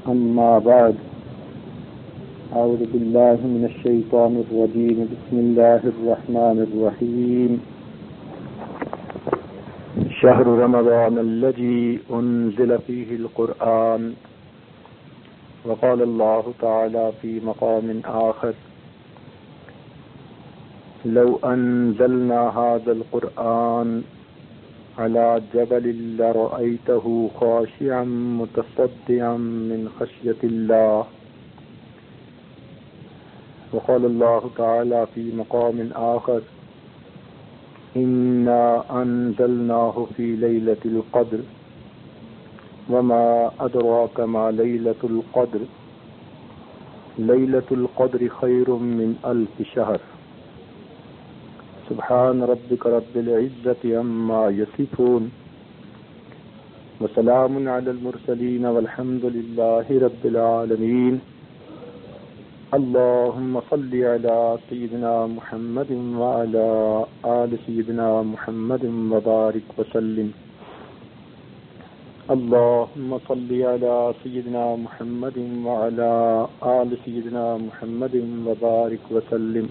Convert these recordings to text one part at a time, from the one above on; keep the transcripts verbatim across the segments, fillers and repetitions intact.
أما بعد أعوذ بالله من الشيطان الرجيم بسم الله الرحمن الرحيم شهر رمضان الذي أنزل فيه القرآن وقال الله تعالى في مقام آخر لو أنزلنا هذا القرآن على جبل لرأيته خاشعا متصدعا من خشية الله وقال الله تعالى في مقام آخر إنا أنزلناه في ليلة القدر وما أدراك ما ليلة القدر ليلة القدر خير من ألف شهر سبحان ربك رب العزة عما يصفون وسلام على المرسلين والحمد لله رب العالمين اللهم صل على سيدنا محمد وعلى آل سيدنا محمد وبارك وسلم اللهم صل على سيدنا محمد وعلى آل سيدنا محمد وبارك وسلم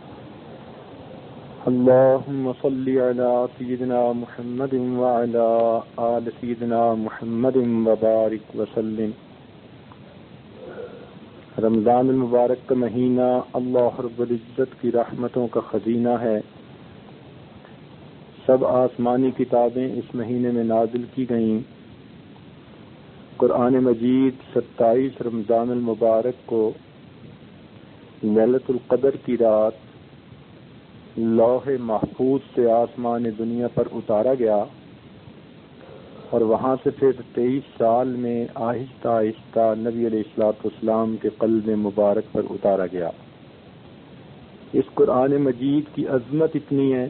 اللهم صل على سيدنا محمد وعلى آل سيدنا محمد وبارك وسلم رمضان المبارک کا مہینہ اللہ رب العزت کی رحمتوں کا خزینہ ہے. سب آسمانی کتابیں اس مہینے میں نازل کی گئیں. قرآن مجید ستائیس رمضان المبارک کو لیلۃ القدر کی رات لوح محفوظ سے آسمان دنیا پر اتارا گیا اور وہاں سے پھر تیئیس سال میں آہستہ آہستہ نبی علیہ الصلوۃ والسلام کے قلب مبارک پر اتارا گیا. اس قرآن مجید کی عظمت اتنی ہے،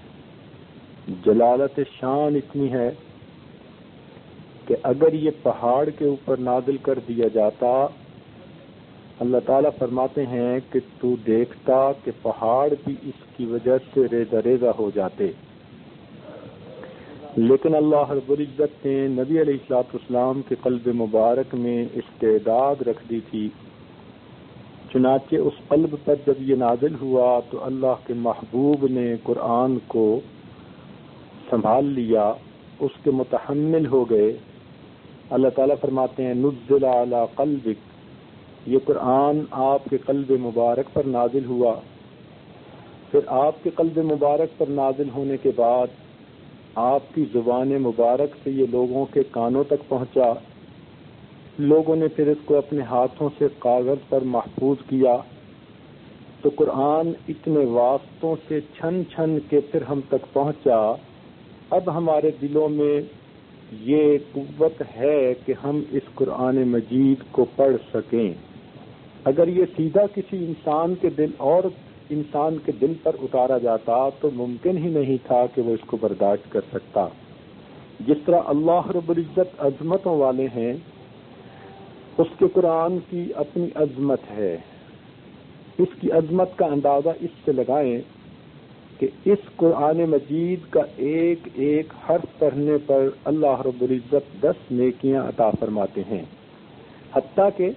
جلالت شان اتنی ہے کہ اگر یہ پہاڑ کے اوپر نازل کر دیا جاتا، اللہ تعالیٰ فرماتے ہیں کہ تو دیکھتا کہ پہاڑ بھی اس کی وجہ سے ریزہ ریزہ ہو جاتے. لیکن اللہ رب العزت نے نبی علیہ الصلوۃ والسلام کے قلب مبارک میں استعداد رکھ دی تھی. چنانچہ اس قلب پر جب یہ نازل ہوا تو اللہ کے محبوب نے قرآن کو سنبھال لیا، اس کے متحمل ہو گئے. اللہ تعالیٰ فرماتے ہیں نزل علی قلبک، یہ قرآن آپ کے قلب مبارک پر نازل ہوا. پھر آپ کے قلب مبارک پر نازل ہونے کے بعد آپ کی زبان مبارک سے یہ لوگوں کے کانوں تک پہنچا. لوگوں نے پھر اس کو اپنے ہاتھوں سے کاغذ پر محفوظ کیا تو قرآن اتنے واسطوں سے چھن چھن کے پھر ہم تک پہنچا. اب ہمارے دلوں میں یہ قوت ہے کہ ہم اس قرآن مجید کو پڑھ سکیں. اگر یہ سیدھا کسی انسان کے دل اور انسان کے دل پر اتارا جاتا تو ممکن ہی نہیں تھا کہ وہ اس کو برداشت کر سکتا. جس طرح اللہ رب العزت عظمتوں والے ہیں، اس کے قرآن کی اپنی عظمت ہے. اس کی عظمت کا اندازہ اس سے لگائیں کہ اس قرآن مجید کا ایک ایک حرف پڑھنے پر اللہ رب العزت دس نیکیاں عطا فرماتے ہیں. حتیٰ کہ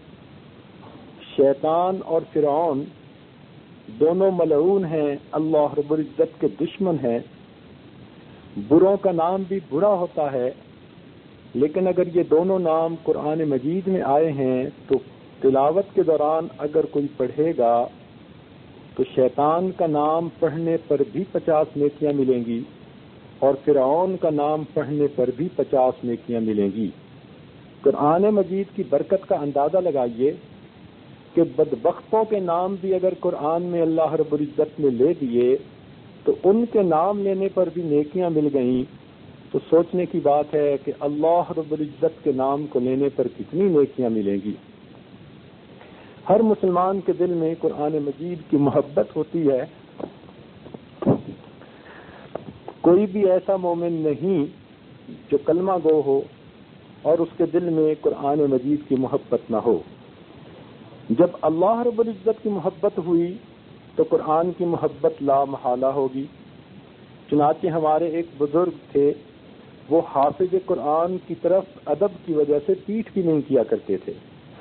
شیطان اور فرعون دونوں ملعون ہیں، اللہ رب العزت کے دشمن ہیں. بروں کا نام بھی برا ہوتا ہے، لیکن اگر یہ دونوں نام قرآن مجید میں آئے ہیں تو تلاوت کے دوران اگر کوئی پڑھے گا تو شیطان کا نام پڑھنے پر بھی پچاس نیکیاں ملیں گی اور فرعون کا نام پڑھنے پر بھی پچاس نیکیاں ملیں گی. قرآن مجید کی برکت کا اندازہ لگائیے کہ بدبختوں کے نام بھی اگر قرآن میں اللہ رب العزت نے لے دیے تو ان کے نام لینے پر بھی نیکیاں مل گئیں. تو سوچنے کی بات ہے کہ اللہ رب العزت کے نام کو لینے پر کتنی نیکیاں ملیں گی. ہر مسلمان کے دل میں قرآن مجید کی محبت ہوتی ہے. کوئی بھی ایسا مومن نہیں جو کلمہ گو ہو اور اس کے دل میں قرآن مجید کی محبت نہ ہو. جب اللہ رب العزت کی محبت ہوئی تو قرآن کی محبت لا محالہ ہوگی. چنانچہ ہمارے ایک بزرگ تھے، وہ حافظ قرآن کی طرف ادب کی وجہ سے پیٹھ بھی نہیں کیا کرتے تھے.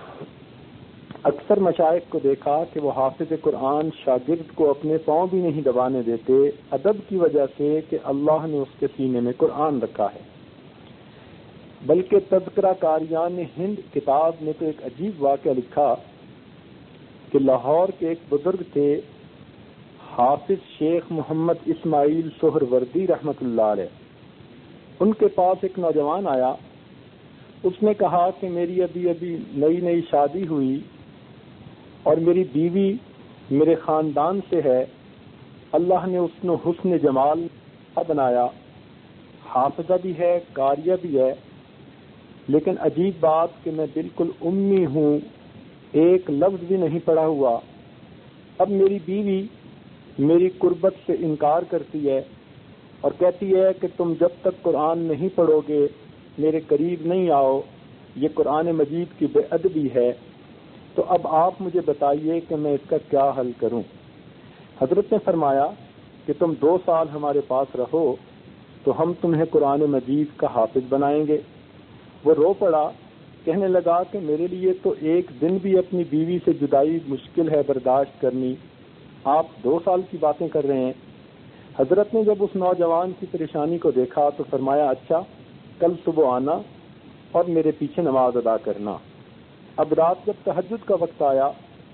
اکثر مشائخ کو دیکھا کہ وہ حافظ قرآن شاگرد کو اپنے پاؤں بھی نہیں دبانے دیتے، ادب کی وجہ سے کہ اللہ نے اس کے سینے میں قرآن رکھا ہے۔ بلکہ تذکرہ کاریان ہند کتاب نے تو ایک عجیب واقعہ لکھا کہ لاہور کے ایک بزرگ تھے حافظ شیخ محمد اسماعیل سہروردی رحمۃ اللہ علیہ۔ ان کے پاس ایک نوجوان آیا، اس نے کہا کہ میری ابھی ابھی نئی نئی شادی ہوئی اور میری بیوی میرے خاندان سے ہے، اللہ نے اس نے حسن جمال بنایا، حافظہ بھی ہے، قاریہ بھی ہے، لیکن عجیب بات کہ میں بالکل امی ہوں، ایک لفظ بھی نہیں پڑھا ہوا۔ اب میری بیوی میری قربت سے انکار کرتی ہے اور کہتی ہے کہ تم جب تک قرآن نہیں پڑھو گے میرے قریب نہیں آؤ، یہ قرآن مجید کی بے ادبی ہے۔ تو اب آپ مجھے بتائیے کہ میں اس کا کیا حل کروں؟ حضرت نے فرمایا کہ تم دو سال ہمارے پاس رہو تو ہم تمہیں قرآن مجید کا حافظ بنائیں گے۔ وہ رو پڑا، کہنے لگا کہ میرے لیے تو ایک دن بھی اپنی بیوی سے جدائی مشکل ہے برداشت کرنی، آپ دو سال کی باتیں کر رہے ہیں۔ حضرت نے جب اس نوجوان کی پریشانی کو دیکھا تو فرمایا اچھا کل صبح آنا اور میرے پیچھے نماز ادا کرنا۔ اب رات جب تہجد کا وقت آیا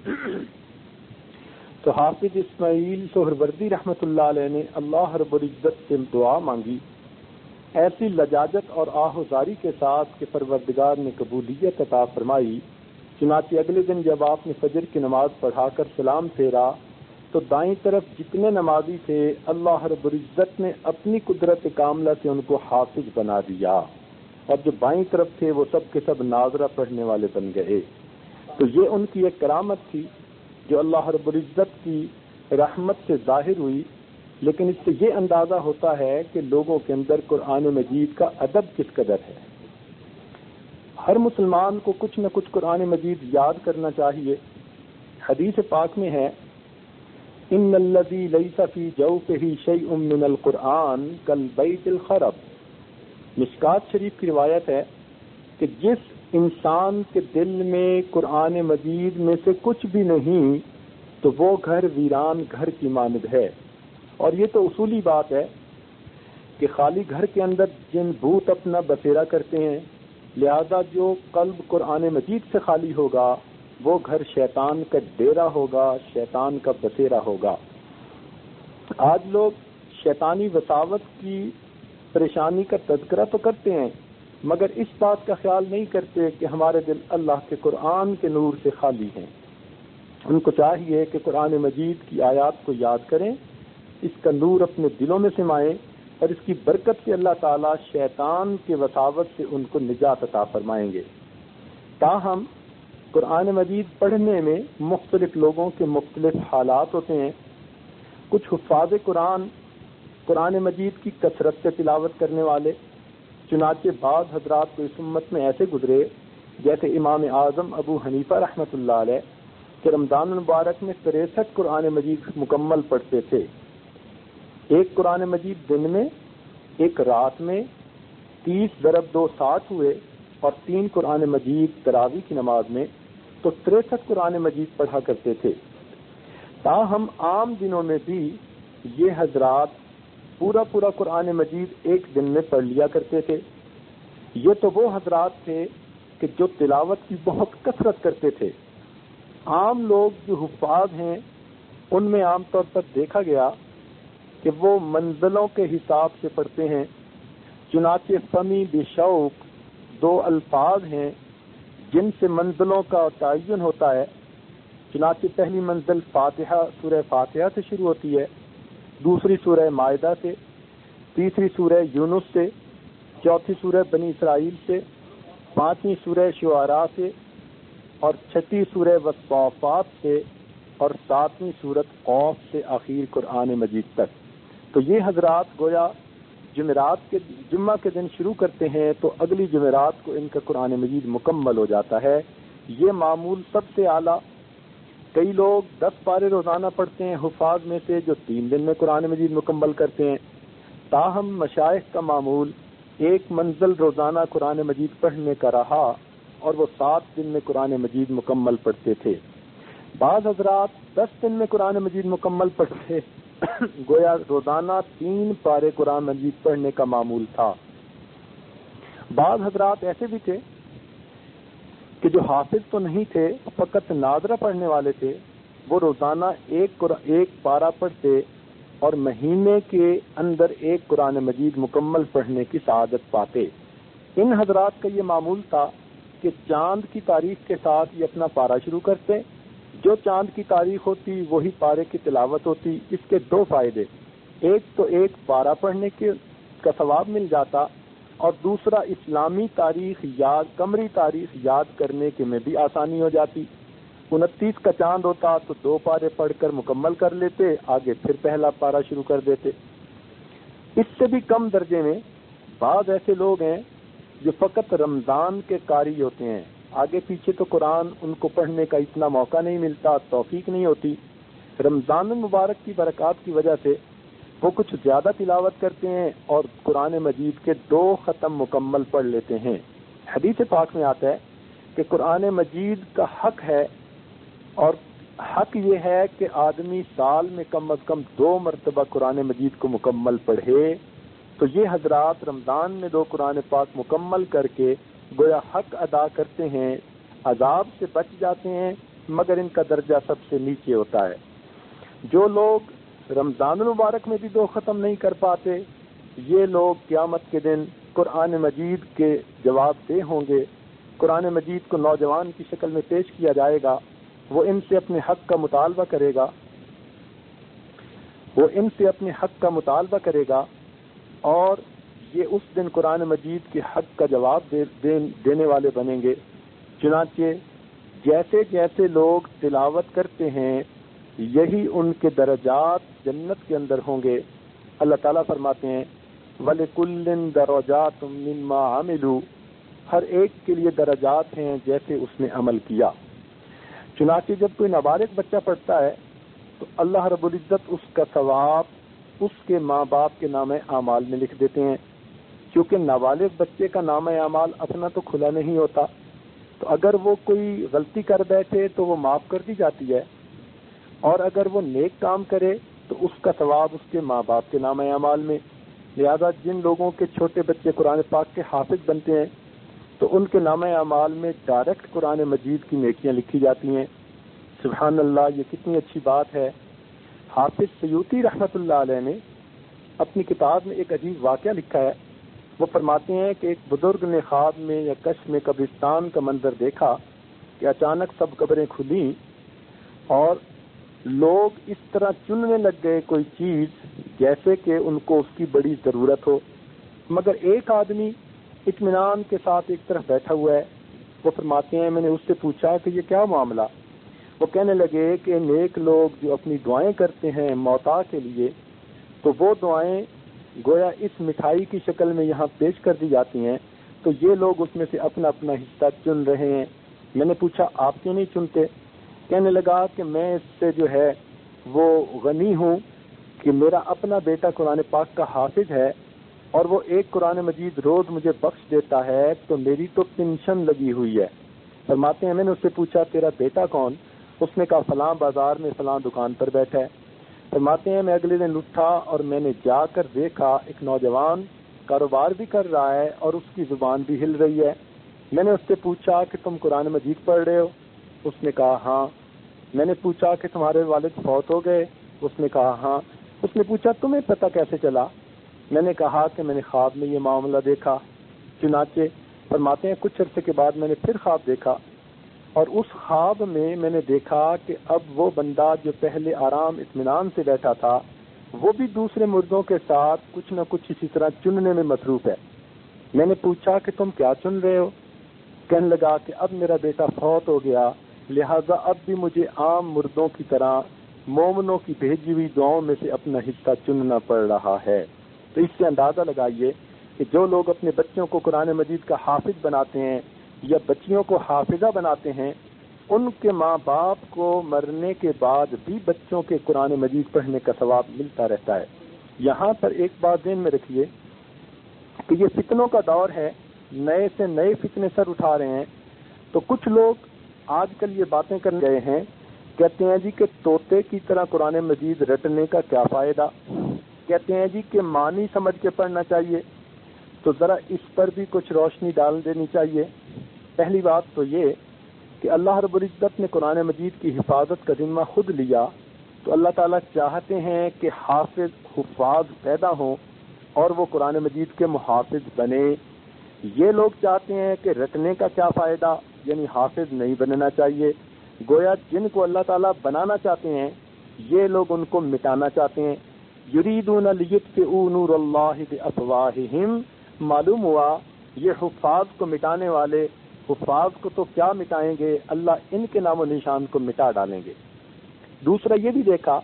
تو حافظ اسماعیل سہروردی رحمۃ اللہ علیہ نے اللہ رب العزت سے دعا مانگی ایسی لجاجت اور آہوزاری کے ساتھ کہ پروردگار نے قبولیت عطا فرمائی۔ چنانچہ اگلے دن جب آپ نے فجر کی نماز پڑھا کر سلام پھیرا تو دائیں طرف جتنے نمازی تھے اللہ رب العزت نے اپنی قدرت کاملہ سے ان کو حافظ بنا دیا، اور جو بائیں طرف تھے وہ سب کے سب ناظرہ پڑھنے والے بن گئے۔ تو یہ ان کی ایک کرامت تھی جو اللہ رب العزت کی رحمت سے ظاہر ہوئی، لیکن اس سے یہ اندازہ ہوتا ہے کہ لوگوں کے اندر قرآن مجید کا ادب کس قدر ہے۔ ہر مسلمان کو کچھ نہ کچھ قرآن مجید یاد کرنا چاہیے۔ حدیث پاک میں ہے ان الذی لیس فی جوفہ شیء من القرآن کالبیت الخرب۔ مشکات شریف کی روایت ہے کہ جس انسان کے دل میں قرآن مجید میں سے کچھ بھی نہیں تو وہ گھر ویران گھر کی مانند ہے۔ اور یہ تو اصولی بات ہے کہ خالی گھر کے اندر جن بھوت اپنا بسیرا کرتے ہیں، لہذا جو قلب قرآن مجید سے خالی ہوگا وہ گھر شیطان کا ڈیرا ہوگا، شیطان کا بسیرا ہوگا۔ آج لوگ شیطانی وساوت کی پریشانی کا تذکرہ تو کرتے ہیں مگر اس بات کا خیال نہیں کرتے کہ ہمارے دل اللہ کے قرآن کے نور سے خالی ہیں۔ ان کو چاہیے کہ قرآن مجید کی آیات کو یاد کریں، اس کا نور اپنے دلوں میں سمائیں اور اس کی برکت سے اللہ تعالیٰ شیطان کے وساوت سے ان کو نجات عطا فرمائیں گے۔ تاہم قرآن مجید پڑھنے میں مختلف لوگوں کے مختلف حالات ہوتے ہیں۔ کچھ حفاظ قرآن قرآن مجید کی کثرت سے تلاوت کرنے والے، چنانچہ بعض حضرات کو اس امت میں ایسے گزرے جیسے امام اعظم ابو حنیفہ رحمۃ اللہ علیہ کہ رمضان المبارک میں تریسٹھ قرآن مجید مکمل پڑھتے تھے، ایک قرآن مجید دن میں، ایک رات میں، تیس ضرب دو ساٹھ ہوئے، اور تین قرآن مجید تراویح کی نماز میں، تو تریسٹھ قرآن مجید پڑھا کرتے تھے۔ تاہم عام دنوں میں بھی یہ حضرات پورا پورا قرآن مجید ایک دن میں پڑھ لیا کرتے تھے۔ یہ تو وہ حضرات تھے کہ جو تلاوت کی بہت کثرت کرتے تھے۔ عام لوگ جو حفاظ ہیں ان میں عام طور پر دیکھا گیا کہ وہ منزلوں کے حساب سے پڑھتے ہیں، چنانچہ فمی بشوق دو الفاظ ہیں جن سے منزلوں کا تعین ہوتا ہے۔ چنانچہ پہلی منزل فاتحہ سورہ فاتحہ سے شروع ہوتی ہے، دوسری سورہ مائدہ سے، تیسری سورہ یونس سے، چوتھی سورہ بنی اسرائیل سے، پانچویں سورہ شعراء سے، اور چھٹی سورہ والصافات سے، اور ساتویں سورت قوف سے آخر قرآن مجید تک۔ تو یہ حضرات گویا جمعرات کے جمعہ کے دن شروع کرتے ہیں تو اگلی جمعرات کو ان کا قرآن مجید مکمل ہو جاتا ہے۔ یہ معمول سب سے اعلیٰ۔ کئی لوگ دس پارے روزانہ پڑھتے ہیں حفاظ میں سے جو تین دن میں قرآن مجید مکمل کرتے ہیں۔ تاہم مشائخ کا معمول ایک منزل روزانہ قرآن مجید پڑھنے کا رہا اور وہ سات دن میں قرآن مجید مکمل پڑھتے تھے۔ بعض حضرات دس دن میں قرآن مجید مکمل پڑھتے، گویا روزانہ تین پارے قرآن مجید پڑھنے کا معمول تھا۔ بعض حضرات ایسے بھی تھے کہ جو حافظ تو نہیں تھے، فقط ناظرہ پڑھنے والے تھے، وہ روزانہ ایک ایک پارہ پڑھتے اور مہینے کے اندر ایک قرآن مجید مکمل پڑھنے کی سعادت پاتے۔ ان حضرات کا یہ معمول تھا کہ چاند کی تاریخ کے ساتھ یہ اپنا پارہ شروع کرتے، جو چاند کی تاریخ ہوتی وہی پارے کی تلاوت ہوتی۔ اس کے دو فائدے، ایک تو ایک پارہ پڑھنے کے کا ثواب مل جاتا، اور دوسرا اسلامی تاریخ یاد قمری تاریخ یاد کرنے کے میں بھی آسانی ہو جاتی۔ انتیس کا چاند ہوتا تو دو پارے پڑھ کر مکمل کر لیتے، آگے پھر پہلا پارہ شروع کر دیتے۔ اس سے بھی کم درجے میں بعض ایسے لوگ ہیں جو فقط رمضان کے قاری ہوتے ہیں، آگے پیچھے تو قرآن ان کو پڑھنے کا اتنا موقع نہیں ملتا، توفیق نہیں ہوتی۔ رمضان المبارک کی برکات کی وجہ سے وہ کچھ زیادہ تلاوت کرتے ہیں اور قرآن مجید کے دو ختم مکمل پڑھ لیتے ہیں۔ حدیث پاک میں آتا ہے کہ قرآن مجید کا حق ہے، اور حق یہ ہے کہ آدمی سال میں کم از کم دو مرتبہ قرآن مجید کو مکمل پڑھے۔ تو یہ حضرات رمضان میں دو قرآن پاک مکمل کر کے گویا حق ادا کرتے ہیں، عذاب سے بچ جاتے ہیں، مگر ان کا درجہ سب سے نیچے ہوتا ہے۔ جو لوگ رمضان المبارک میں بھی دو ختم نہیں کر پاتے، یہ لوگ قیامت کے دن قرآن مجید کے جواب دہ ہوں گے۔ قرآن مجید کو نوجوان کی شکل میں پیش کیا جائے گا، وہ ان سے اپنے حق کا مطالبہ کرے گا وہ ان سے اپنے حق کا مطالبہ کرے گا اور یہ اس دن قرآن مجید کے حق کا جواب دے, دے, دینے والے بنیں گے۔ چنانچہ جیسے جیسے لوگ تلاوت کرتے ہیں یہی ان کے درجات جنت کے اندر ہوں گے۔ اللہ تعالیٰ فرماتے ہیں وَلِكُلٍّ دَرَجَاتٌ مِّمَّا عَمِلُوا، ہر ایک کے لیے درجات ہیں جیسے اس نے عمل کیا۔ چنانچہ جب کوئی نابالغ بچہ پڑھتا ہے تو اللہ رب العزت اس کا ثواب اس کے ماں باپ کے نام اعمال میں لکھ دیتے ہیں، کیونکہ نابالغ بچے کا نام اعمال اپنا تو کھلا نہیں ہوتا، تو اگر وہ کوئی غلطی کر بیٹھے تو وہ معاف کر دی جاتی ہے، اور اگر وہ نیک کام کرے تو اس کا ثواب اس کے ماں باپ کے نام اعمال میں۔ لہذا جن لوگوں کے چھوٹے بچے قرآن پاک کے حافظ بنتے ہیں تو ان کے نام اعمال میں ڈائریکٹ قرآن مجید کی نیکیاں لکھی جاتی ہیں۔ سبحان اللہ، یہ کتنی اچھی بات ہے۔ حافظ سیوطی رحمۃ اللہ علیہ نے اپنی کتاب میں ایک عجیب واقعہ لکھا ہے۔ وہ فرماتے ہیں کہ ایک بزرگ نے خواب میں یا کش میں قبرستان کا منظر دیکھا کہ اچانک سب قبریں کھلیں اور لوگ اس طرح چننے لگ گئے کوئی چیز جیسے کہ ان کو اس کی بڑی ضرورت ہو، مگر ایک آدمی اطمینان کے ساتھ ایک طرف بیٹھا ہوا ہے۔ وہ فرماتے ہیں میں نے اس سے پوچھا کہ یہ کیا معاملہ؟ وہ کہنے لگے کہ نیک لوگ جو اپنی دعائیں کرتے ہیں موتا کے لیے، تو وہ دعائیں گویا اس مٹھائی کی شکل میں یہاں پیش کر دی جاتی ہیں، تو یہ لوگ اس میں سے اپنا اپنا حصہ چن رہے ہیں۔ میں نے پوچھا آپ کیوں نہیں چنتے؟ کہنے لگا کہ میں اس سے جو ہے وہ غنی ہوں کہ میرا اپنا بیٹا قرآن پاک کا حافظ ہے اور وہ ایک قرآن مجید روز مجھے بخش دیتا ہے، تو میری تو پینشن لگی ہوئی ہے۔ فرماتے ہیں میں نے اس سے پوچھا تیرا بیٹا کون؟ اس نے کہا فلاں بازار میں فلاں دکان پر بیٹھا ہے۔ فرماتے ہیں میں اگلے دن اٹھا اور میں نے جا کر دیکھا ایک نوجوان کاروبار بھی کر رہا ہے اور اس کی زبان بھی ہل رہی ہے۔ میں نے اس سے پوچھا کہ تم قرآن مجید پڑھ رہے ہو؟ اس نے کہا ہاں۔ میں نے پوچھا کہ تمہارے والد فوت ہو گئے؟ اس نے کہا ہاں۔ اس نے پوچھا تمہیں پتہ کیسے چلا؟ میں نے کہا کہ میں نے خواب میں یہ معاملہ دیکھا۔ چنانچہ فرماتے ہیں کچھ عرصے کے بعد میں نے پھر خواب دیکھا، اور اس خواب میں میں نے دیکھا کہ اب وہ بندہ جو پہلے آرام اطمینان سے بیٹھا تھا وہ بھی دوسرے مردوں کے ساتھ کچھ نہ کچھ اسی طرح چننے میں مصروف ہے۔ میں نے پوچھا کہ تم کیا چن رہے ہو؟ کہنے لگا کہ اب میرا بیٹا فوت ہو گیا، لہذا اب بھی مجھے عام مردوں کی طرح مومنوں کی بھیجی ہوئی دعاؤں میں سے اپنا حصہ چننا پڑ رہا ہے۔ تو اس سے اندازہ لگائیے کہ جو لوگ اپنے بچوں کو قرآن مجید کا حافظ بناتے ہیں یا بچیوں کو حافظہ بناتے ہیں، ان کے ماں باپ کو مرنے کے بعد بھی بچوں کے قرآن مجید پڑھنے کا ثواب ملتا رہتا ہے۔ یہاں پر ایک بات ذہن میں رکھیے کہ یہ فتنوں کا دور ہے، نئے سے نئے فتنے سر اٹھا رہے ہیں۔ تو کچھ لوگ آج کل یہ باتیں کرنے گئے ہیں، کہتے ہیں جی کہ طوطے کی طرح قرآن مجید رٹنے کا کیا فائدہ، کہتے ہیں جی کہ معنی سمجھ کے پڑھنا چاہیے۔ تو ذرا اس پر بھی کچھ روشنی ڈال دینی چاہیے۔ پہلی بات تو یہ کہ اللہ رب العزت نے قرآن مجید کی حفاظت کا ذمہ خود لیا، تو اللہ تعالیٰ چاہتے ہیں کہ حافظ حفاظ پیدا ہوں اور وہ قرآن مجید کے محافظ بنے۔ یہ لوگ چاہتے ہیں کہ رٹنے کا کیا فائدہ، یعنی حافظ نہیں بننا چاہیے۔ گویا جن کو اللہ تعالیٰ بنانا چاہتے ہیں یہ لوگ ان کو مٹانا چاہتے ہیں۔ یریدون لیطفئوا نور اللہ بافواہہم، معلوم ہوا یہ حفاظ کو مٹانے والے حفاظ کو تو کیا مٹائیں گے، اللہ ان کے نام و نشان کو مٹا ڈالیں گے۔ دوسرا یہ بھی دیکھا،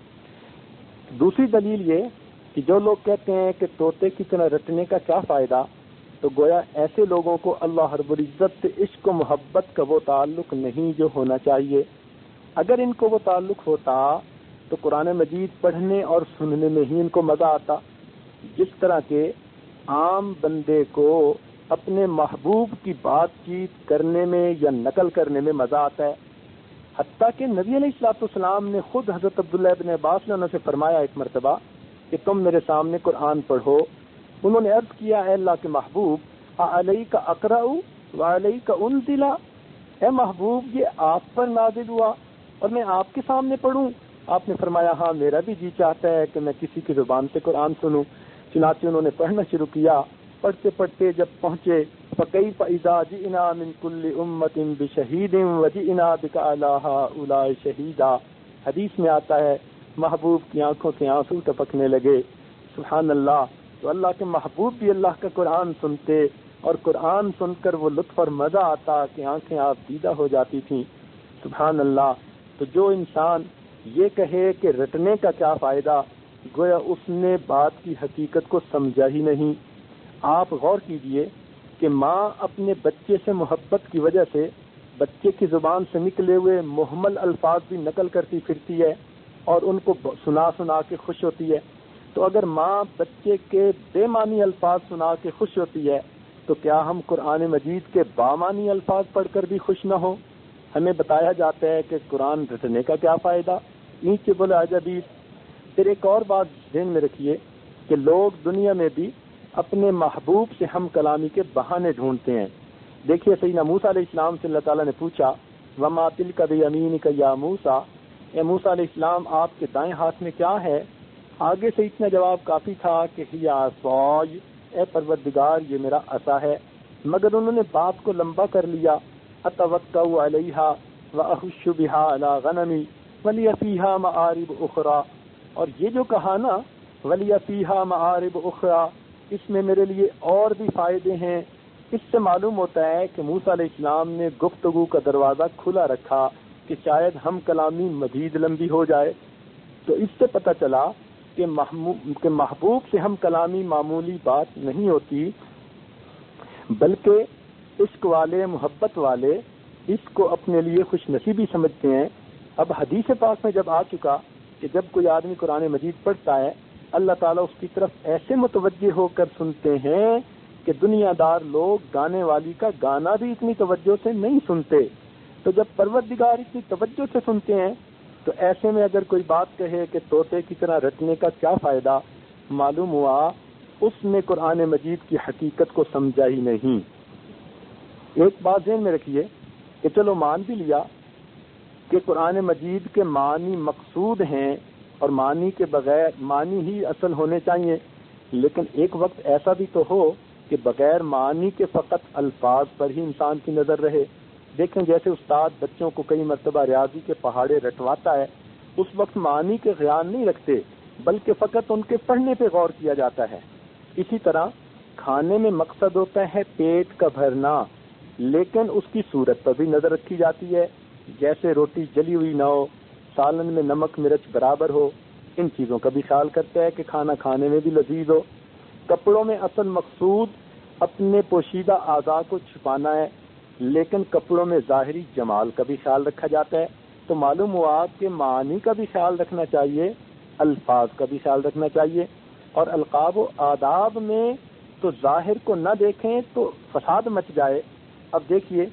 دوسری دلیل یہ کہ جو لوگ کہتے ہیں کہ طوطے کی طرح رٹنے کا کیا فائدہ، تو گویا ایسے لوگوں کو اللہ رب العزت سے عشق و محبت کا وہ تعلق نہیں جو ہونا چاہیے۔ اگر ان کو وہ تعلق ہوتا تو قرآن مجید پڑھنے اور سننے میں ہی ان کو مزہ آتا، جس طرح کے عام بندے کو اپنے محبوب کی بات چیت کرنے میں یا نقل کرنے میں مزہ آتا ہے۔ حتیٰ کہ نبی علیہ الصلوۃ والسلام نے خود حضرت عبداللہ ابن عباس نے انہوں سے فرمایا ایک مرتبہ کہ تم میرے سامنے قرآن پڑھو۔ انہوں نے عرض کیا، اے اللہ کے محبوب، اعلیک اقرأ وعلیک انزل، اے محبوب یہ آپ پر نازل ہوا اور میں آپ کے سامنے پڑھوں؟ آپ نے فرمایا ہاں میرا بھی جی چاہتا ہے کہ میں کسی کی زبان سے قرآن سنوں۔ چنانچہ انہوں نے پڑھنا شروع کیا، پڑھتے پڑھتے جب پہنچے فَكَيْفَ إِذَا جِئْنَا مِن كُلِّ أُمَّةٍ بِشَهِيدٍ وَجِئْنَا بِكَ عَلَىٰ هَٰؤُلَاءِ شَهِيدًا، حدیث میں آتا ہے محبوب کی آنکھوں سے آنسو ٹپکنے لگے۔ سبحان اللہ، تو اللہ کے محبوب بھی اللہ کا قرآن سنتے اور قرآن سن کر وہ لطف اور مزہ آتا کہ آنکھیں آپ دیدہ ہو جاتی تھیں۔ سبحان اللہ۔ تو جو انسان یہ کہے کہ رٹنے کا کیا فائدہ، گویا اس نے بات کی حقیقت کو سمجھا ہی نہیں۔ آپ غور کیجئے کہ ماں اپنے بچے سے محبت کی وجہ سے بچے کی زبان سے نکلے ہوئے محمل الفاظ بھی نقل کرتی پھرتی ہے اور ان کو سنا سنا کے خوش ہوتی ہے۔ تو اگر ماں بچے کے بے معنی الفاظ سنا کے خوش ہوتی ہے تو کیا ہم قرآن مجید کے بامعنی الفاظ پڑھ کر بھی خوش نہ ہوں؟ ہمیں بتایا جاتا ہے کہ قرآن رٹنے کا کیا فائدہ، نیچے بولا عجبی۔ پھر ایک اور بات ذہن میں رکھیے کہ لوگ دنیا میں بھی اپنے محبوب سے ہم کلامی کے بہانے ڈھونڈتے ہیں۔ دیکھیے سیدنا موسیٰ علیہ السلام سے اللہ تعالیٰ نے پوچھا وَمَا تِلْكَ بِيَمِينِكَ يَا موسیٰ، اے موسیٰ علیہ السلام آپ کے دائیں ہاتھ میں کیا ہے؟ آگے سے اتنا جواب کافی تھا کہ ہی عصای، اے پروردگار یہ میرا عصا ہے، مگر انہوں نے بات کو لمبا کر لیا۔ اتوکأ علیہا وأحش بہا علی غنمی ولی فیہا معارب اخری، اور یہ جو کہا نا ولی فیہا معارب اخری، اس میں میرے لیے اور بھی فائدے ہیں۔ اس سے معلوم ہوتا ہے کہ موسیٰ علیہ السلام نے گفتگو کا دروازہ کھلا رکھا کہ شاید ہم کلامی مزید لمبی ہو جائے۔ تو اس سے پتہ چلا کہ محبوب سے ہم کلامی معمولی بات نہیں ہوتی، بلکہ عشق والے محبت والے اس کو اپنے لیے خوش نصیبی سمجھتے ہیں۔ اب حدیث پاک میں جب آ چکا کہ جب کوئی آدمی قرآن مجید پڑھتا ہے اللہ تعالیٰ اس کی طرف ایسے متوجہ ہو کر سنتے ہیں کہ دنیا دار لوگ گانے والی کا گانا بھی اتنی توجہ سے نہیں سنتے۔ تو جب پروردگار اتنی توجہ سے سنتے ہیں تو ایسے میں اگر کوئی بات کہے کہ طوطے کی طرح رٹنے کا کیا فائدہ، معلوم ہوا اس نے قرآن مجید کی حقیقت کو سمجھا ہی نہیں۔ ایک بات ذہن میں رکھیے کہ چلو مان بھی لیا کہ قرآن مجید کے معنی مقصود ہیں اور معنی کے بغیر معنی ہی اصل ہونے چاہیے، لیکن ایک وقت ایسا بھی تو ہو کہ بغیر معنی کے فقط الفاظ پر ہی انسان کی نظر رہے۔ دیکھیں جیسے استاد بچوں کو کئی مرتبہ ریاضی کے پہاڑے رٹواتا ہے، اس وقت معنی کے خیال نہیں رکھتے بلکہ فقط ان کے پڑھنے پہ غور کیا جاتا ہے۔ اسی طرح کھانے میں مقصد ہوتا ہے پیٹ کا بھرنا، لیکن اس کی صورت پر بھی نظر رکھی جاتی ہے، جیسے روٹی جلی ہوئی نہ ہو، سالن میں نمک مرچ برابر ہو، ان چیزوں کا بھی خیال کرتا ہے کہ کھانا کھانے میں بھی لذیذ ہو۔ کپڑوں میں اصل مقصود اپنے پوشیدہ اعضاء کو چھپانا ہے، لیکن کپڑوں میں ظاہری جمال کا بھی خیال رکھا جاتا ہے۔ تو معلوم ہوا کہ معنی کا بھی خیال رکھنا چاہیے، الفاظ کا بھی خیال رکھنا چاہیے، اور القاب و آداب میں تو ظاہر کو نہ دیکھیں تو فساد مچ جائے۔ اب دیکھیے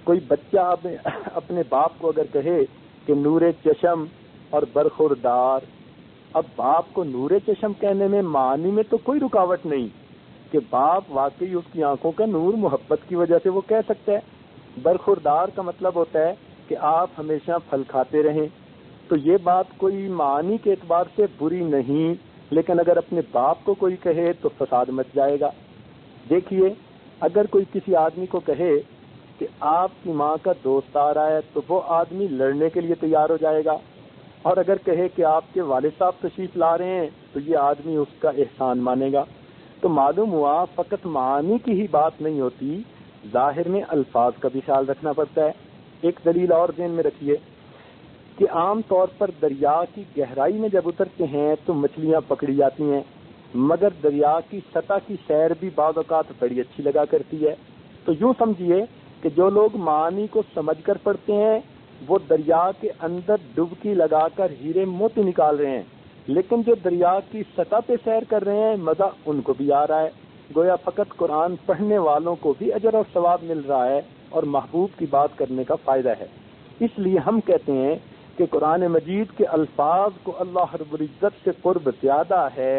کوئی بچہ اپنے باپ کو اگر کہے کہ نور چشم اور برخوردار، اب باپ کو نور چشم کہنے میں معنی میں تو کوئی رکاوٹ نہیں کہ باپ واقعی اس کی آنکھوں کا نور محبت کی وجہ سے وہ کہہ سکتا ہے۔ برخوردار کا مطلب ہوتا ہے کہ آپ ہمیشہ پھل کھاتے رہیں، تو یہ بات کوئی معنی کے اعتبار سے بری نہیں، لیکن اگر اپنے باپ کو کوئی کہے تو فساد مچ جائے گا۔ دیکھیے، اگر کوئی کسی آدمی کو کہے کہ آپ کی ماں کا دوست آ رہا ہے تو وہ آدمی لڑنے کے لیے تیار ہو جائے گا، اور اگر کہے کہ آپ کے والد صاحب تشریف لا رہے ہیں تو یہ آدمی اس کا احسان مانے گا۔ تو معلوم ہوا فقط معنی کی ہی بات نہیں ہوتی، ظاہر میں الفاظ کا بھی خیال رکھنا پڑتا ہے۔ ایک دلیل اور ذہن میں رکھیے کہ عام طور پر دریا کی گہرائی میں جب اترتے ہیں تو مچھلیاں پکڑی جاتی ہیں، مگر دریا کی سطح کی سیر بھی بعض اوقات بڑی اچھی لگا کرتی ہے۔ تو یوں سمجھیے کہ جو لوگ معنی کو سمجھ کر پڑھتے ہیں وہ دریا کے اندر ڈبکی لگا کر ہیرے موتی نکال رہے ہیں، لیکن جو دریا کی سطح پہ سیر کر رہے ہیں مزہ ان کو بھی آ رہا ہے۔ گویا فقط قرآن پڑھنے والوں کو بھی اجر اور ثواب مل رہا ہے اور محبوب کی بات کرنے کا فائدہ ہے۔ اس لیے ہم کہتے ہیں کہ قرآن مجید کے الفاظ کو اللہ رب العزت سے قرب زیادہ ہے،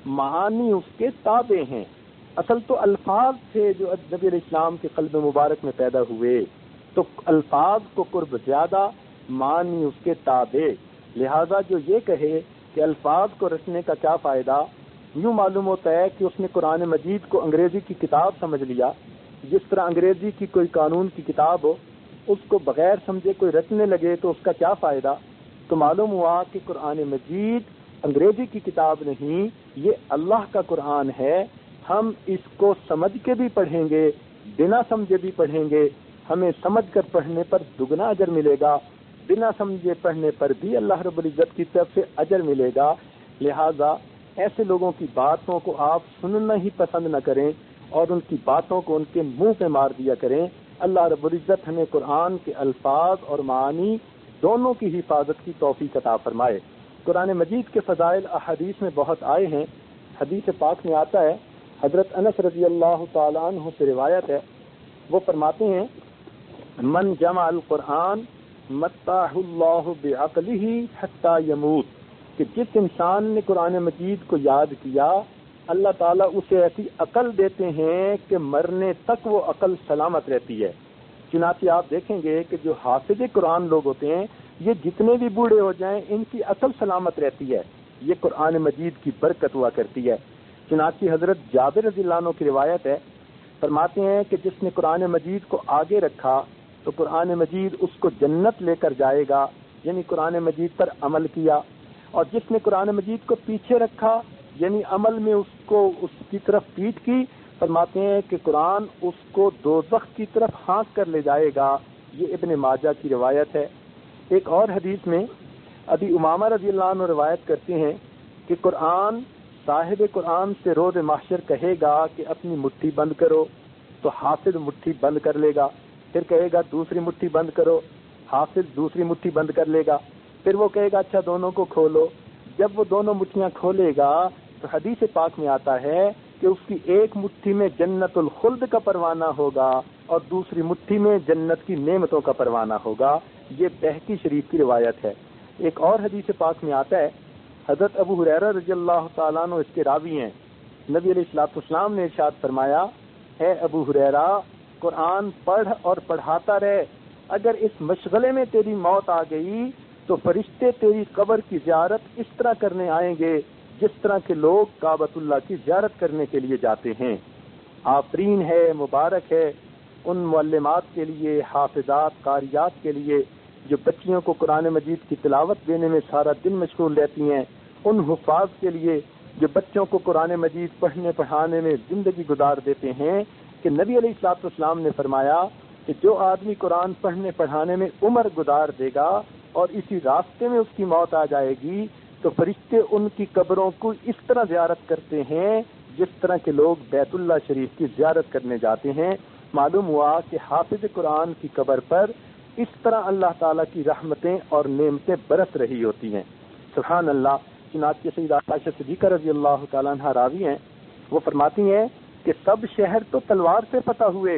معانی اس کے تابع ہیں۔ اصل تو الفاظ تھے جو نبی علیہ السلام کے قلب مبارک میں پیدا ہوئے، تو الفاظ کو قرب زیادہ، معنی اس کے تابع۔ لہذا جو یہ کہے کہ الفاظ کو رٹنے کا کیا فائدہ، یوں معلوم ہوتا ہے کہ اس نے قرآن مجید کو انگریزی کی کتاب سمجھ لیا۔ جس طرح انگریزی کی کوئی قانون کی کتاب ہو، اس کو بغیر سمجھے کوئی رٹنے لگے تو اس کا کیا فائدہ۔ تو معلوم ہوا کہ قرآن مجید انگریزی کی کتاب نہیں، یہ اللہ کا قرآن ہے۔ ہم اس کو سمجھ کے بھی پڑھیں گے، بنا سمجھے بھی پڑھیں گے، ہمیں سمجھ کر پڑھنے پر دگنا اجر ملے گا، بنا سمجھے پڑھنے پر بھی اللہ رب العزت کی طرف سے اجر ملے گا۔ لہذا ایسے لوگوں کی باتوں کو آپ سننا ہی پسند نہ کریں اور ان کی باتوں کو ان کے منہ پہ مار دیا کریں۔ اللہ رب العزت ہمیں قرآن کے الفاظ اور معانی دونوں کی حفاظت کی توفیق عطا فرمائے۔ قرآن مجید کے فضائل احادیث میں بہت آئے ہیں۔ حدیث پاک میں آتا ہے، حضرت انس رضی اللہ تعالیٰ عنہ سے روایت ہے، وہ فرماتے ہیں، من جمع القرآن متاح اللہ بعقلہ حتی یموت، کہ جس انسان نے قرآن مجید کو یاد کیا اللہ تعالیٰ اسے ایسی عقل دیتے ہیں کہ مرنے تک وہ عقل سلامت رہتی ہے۔ چنانچہ آپ دیکھیں گے کہ جو حافظ قرآن لوگ ہوتے ہیں یہ جتنے بھی بوڑھے ہو جائیں ان کی عقل سلامت رہتی ہے، یہ قرآن مجید کی برکت ہوا کرتی ہے۔ چنانچہ حضرت جابر رضی اللہ عنہ کی روایت ہے، فرماتے ہیں کہ جس نے قرآن مجید کو آگے رکھا تو قرآن مجید اس کو جنت لے کر جائے گا، یعنی قرآن مجید پر عمل کیا، اور جس نے قرآن مجید کو پیچھے رکھا یعنی عمل میں اس کو اس کی طرف پیٹ کی، فرماتے ہیں کہ قرآن اس کو دوزخ کی طرف ہانک کر لے جائے گا۔ یہ ابن ماجہ کی روایت ہے۔ ایک اور حدیث میں ابی امامہ رضی اللہ عنہ روایت کرتے ہیں کہ قرآن صاحب قرآن سے روز محشر کہے گا کہ اپنی مٹھی بند کرو، تو حافظ مٹھی بند کر لے گا، پھر کہے گا دوسری مٹھی بند کرو، حافظ دوسری مٹھی بند کر لے گا، پھر وہ کہے گا اچھا دونوں کو کھولو۔ جب وہ دونوں مٹھیاں کھولے گا تو حدیث پاک میں آتا ہے کہ اس کی ایک مٹھی میں جنت الخلد کا پروانہ ہوگا اور دوسری مٹھی میں جنت کی نعمتوں کا پروانہ ہوگا۔ یہ بہقی شریف کی روایت ہے۔ ایک اور حدیث پاک میں آتا ہے، حضرت ابو ہریرہ رضی اللہ تعالیٰ عنہ اس کے راوی ہیں، نبی علیہ الصلوۃ والسلام نے ارشاد فرمایا، اے ابو ہریرہ قرآن پڑھ اور پڑھاتا رہ، اگر اس مشغلے میں تیری موت آ گئی تو فرشتے تیری قبر کی زیارت اس طرح کرنے آئیں گے جس طرح کے لوگ کعبۃ اللہ کی زیارت کرنے کے لیے جاتے ہیں۔ آفرین ہے، مبارک ہے ان معلمات کے لیے، حافظات، قاریات کے لیے جو بچیوں کو قرآن مجید کی تلاوت دینے میں سارا دن مشغول رہتی ہیں، ان حفاظ کے لیے جو بچوں کو قرآن مجید پڑھنے پڑھانے میں زندگی گزار دیتے ہیں، کہ نبی علیہ الصلوۃ والسلام نے فرمایا کہ جو آدمی قرآن پڑھنے پڑھانے میں عمر گزار دے گا اور اسی راستے میں اس کی موت آ جائے گی تو فرشتے ان کی قبروں کو اس طرح زیارت کرتے ہیں جس طرح کے لوگ بیت اللہ شریف کی زیارت کرنے جاتے ہیں۔ معلوم ہوا کہ حافظ قرآن کی قبر پر اس طرح اللہ تعالیٰ کی رحمتیں اور نعمتیں برس رہی ہوتی ہیں۔ سبحان اللہ۔ چنانچہ سیدہ عائشہ صدیقہ رضی اللہ تعالیٰ عنہ راوی ہیں، وہ فرماتی ہیں کہ سب شہر تو تلوار سے فتح ہوئے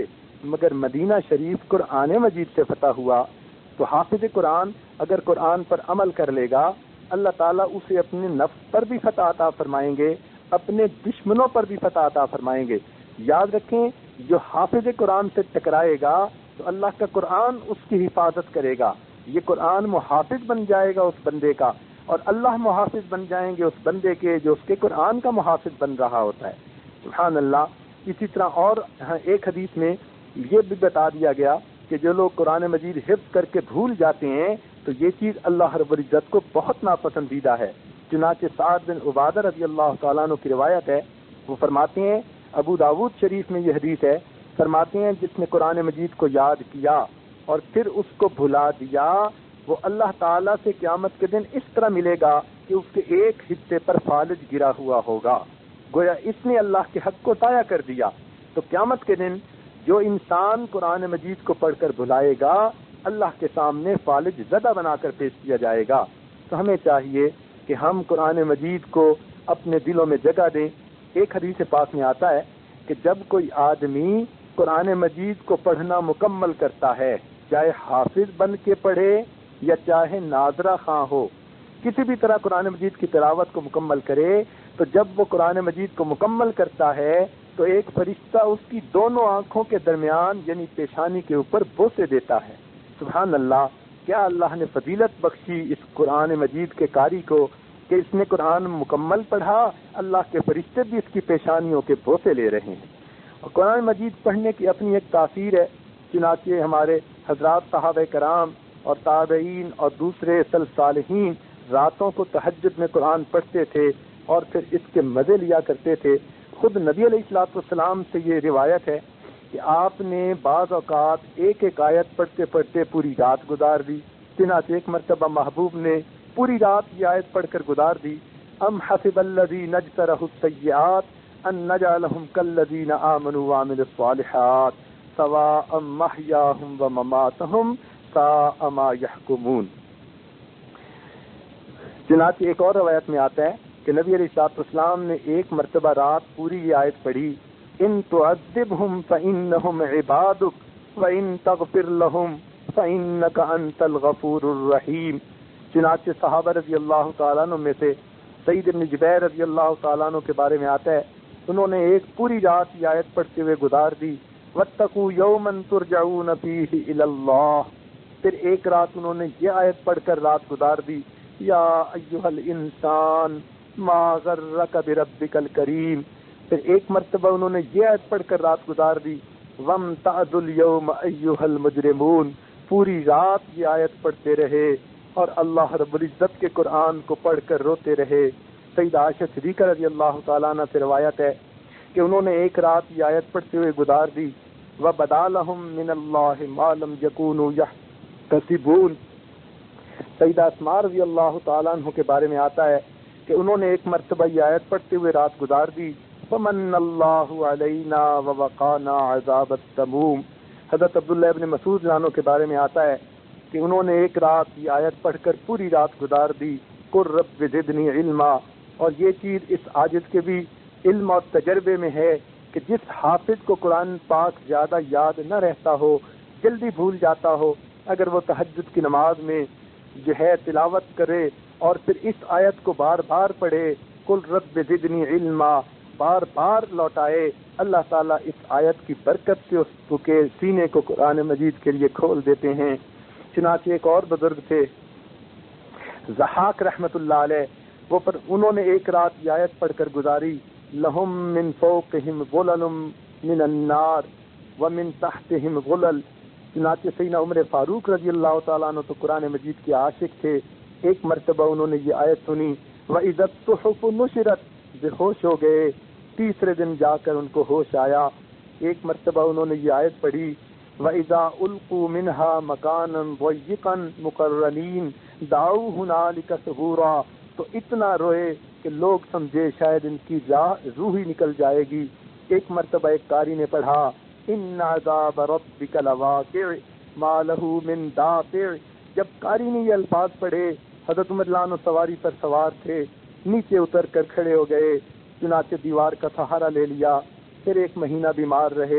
مگر مدینہ شریف قرآن مجید سے فتح ہوا، تو حافظ قرآن اگر قرآن پر عمل کر لے گا اللہ تعالیٰ اسے اپنے نفس پر بھی فتح عطا فرمائیں گے، اپنے دشمنوں پر بھی فتح عطا فرمائیں گے۔ یاد رکھیں جو حافظ قرآن سے ٹکرائے گا تو اللہ کا قرآن اس کی حفاظت کرے گا، یہ قرآن محافظ بن جائے گا اس بندے کا، اور اللہ محافظ بن جائیں گے اس بندے کے جو اس کے قرآن کا محافظ بن رہا ہوتا ہے۔ سبحان اللہ۔ اسی طرح اور ایک حدیث میں یہ بھی بتا دیا گیا کہ جو لوگ قرآن مجید حفظ کر کے بھول جاتے ہیں تو یہ چیز اللہ رب العزت کو بہت ناپسندیدہ ہے۔ چنانچہ سعد بن عبادہ رضی اللہ تعالیٰ عنہ کی روایت ہے، وہ فرماتے ہیں، ابو داود شریف میں یہ حدیث ہے، فرماتے ہیں جس نے قرآن مجید کو یاد کیا اور پھر اس کو بھلا دیا وہ اللہ تعالیٰ سے قیامت کے دن اس طرح ملے گا کہ اس کے ایک حصے پر فالج گرا ہوا ہوگا، گویا اس نے اللہ کے حق کو ضائع کر دیا۔ تو قیامت کے دن جو انسان قرآن مجید کو پڑھ کر بھلائے گا اللہ کے سامنے فالج زدہ بنا کر پیش کیا جائے گا۔ تو ہمیں چاہیے کہ ہم قرآن مجید کو اپنے دلوں میں جگہ دیں۔ ایک حدیث پاک میں آتا ہے کہ جب کوئی آدمی قرآن مجید کو پڑھنا مکمل کرتا ہے، چاہے حافظ بن کے پڑھے یا چاہے ناظرہ خواں ہو، کسی بھی طرح قرآن مجید کی تلاوت کو مکمل کرے، تو جب وہ قرآن مجید کو مکمل کرتا ہے تو ایک فرشتہ اس کی دونوں آنکھوں کے درمیان یعنی پیشانی کے اوپر بوسے دیتا ہے۔ سبحان اللہ، کیا اللہ نے فضیلت بخشی اس قرآن مجید کے قاری کو کہ اس نے قرآن مکمل پڑھا، اللہ کے فرشتے بھی اس کی پیشانیوں کے بوسے لے رہے ہیں۔ اور قرآن مجید پڑھنے کی اپنی ایک تاثیر ہے، چنانچہ ہمارے حضرات صحابہ کرام اور تابعین اور دوسرے سلف صالحین راتوں کو تہجد میں قرآن پڑھتے تھے اور پھر اس کے مزے لیا کرتے تھے۔ خود نبی علیہ الصلوۃ والسلام سے یہ روایت ہے کہ آپ نے بعض اوقات ایک ایک آیت پڑھتے پڑھتے پوری رات گزار دی۔ چنانچہ ایک مرتبہ محبوب نے پوری رات یہ آیت پڑھ کر گزار دی، ام حسب الذین اجترحوا السیئات ان نجعلہم کالذین آمنوا وعملوا الصالحات سواء محیاہم ومماتہم ساء ما یحکمون۔ چنانچہ ایک اور روایت میں آتا ہے کہ نبی علیہ الصلوۃ والسلام نے ایک مرتبہ رات پوری یہ آیت پڑھی، ان تعذبہم فانہم عبادک وان تغفر لہم فانک انت الغفور الرحیم۔ چنانچہ صحابہ رضی اللہ تعالیٰ عنہ میں سے سعید بن جبیر رضی اللہ تعالیٰ عنہ کے بارے میں آتا ہے، انہوں نے ایک پوری رات یہ آیت پڑھتے ہوئے گزار دی، واتقوا یوما ترجعون فیہ الی اللہ۔ پھر ایک رات انہوں نے یہ آیت پڑھ کر رات گزار دی، یا ایھا الانسان ما غرک بربک الکریم۔ پھر ایک مرتبہ انہوں نے یہ آیت پڑھ کر رات گزار دی، وامتعضوا اليوم ایھا المجرمون۔ پوری رات یہ آیت پڑھتے رہے اور اللہ رب العزت کے قرآن کو پڑھ کر روتے رہے۔ سیدہ عائشہ صدیقہ رضی اللہ تعالیٰ عنہ سے روایت ہے کہ انہوں نے ایک رات یہ آیت پڑھتے ہوئے گزار دی، وَبَدَا لَهُم مِّنَ اللَّهِ مَا لَمْ يَكُونُوا يَحْتَسِبُونَ۔ سیدہ اسماء رضی اللہ تعالیٰ عنہ کے بارے میں آتا ہے کہ انہوں نے ایک مرتبہ یہ آیت پڑھتے ہوئے رات گزار دی، فَمَنَّ اللَّهُ عَلَيْنَا وَوَقَانَا عَذَابَ السَّمُومِ۔ حضرت عبداللہ ابن مسعود عنہ کے بارے میں آتا ہے کہ انہوں نے ایک رات یہ آیت پڑھ کر پوری رات گزار دی، قُل رَبِّ زِدْنِی عِلْمًا۔ اور یہ چیز اس عاجز کے بھی علم اور تجربے میں ہے کہ جس حافظ کو قرآن پاک زیادہ یاد نہ رہتا ہو، جلدی بھول جاتا ہو، اگر وہ تہجد کی نماز میں جو ہے تلاوت کرے اور پھر اس آیت کو بار بار پڑھے، قُل رَبِّ زِدْنِی عِلْمًا، بار بار لوٹائے، اللہ تعالیٰ اس آیت کی برکت سے اس کے سینے کو قرآن مجید کے لیے کھول دیتے ہیں۔ چنانچہ ایک اور بزرگ تھے ضحاک رحمت اللہ علیہ، وہ پر انہوں نے ایک رات یہ آیت پڑھ کر گزاری، لہم من فوقہم غلل من النار ومن تحتہم غلل۔ چنانچہ سیدنا عمر فاروق رضی اللہ تعالیٰ عنہ تو قرآن مجید کے عاشق تھے، ایک مرتبہ انہوں نے یہ آیت سنی، وَإِذَا الصُّحُفُ نُشِرَتْ، بے ہوش ہو گئے، تیسرے دن جا کر ان کو ہوش آیا۔ ایک مرتبہ انہوں نے یہ آیت پڑھی، وَإِذَا أُلْقُوا مِنْهَا مَكَانًا ضَيِّقًا مُقَرَّنِينَ دَعَوْا هُنَالِكَ ثُبُورًا، تو اتنا روئے کہ لوگ سمجھے شاید ان کی روح ہی نکل جائے گی۔ ایک مرتبہ ایک قاری نے پڑھا، إِنَّ عَذَابَ رَبِّكَ لَوَاقِعٌ مَا لَهُ مِن دَافِعٍ۔ جب قاری نے یہ الفاظ پڑھے، حضرت عمر رضی اللہ عنہ سواری پر سوار تھے، نیچے اتر کر کھڑے ہو گئے، چنانچہ دیوار کا سہارا لے لیا، پھر ایک مہینہ بیمار رہے،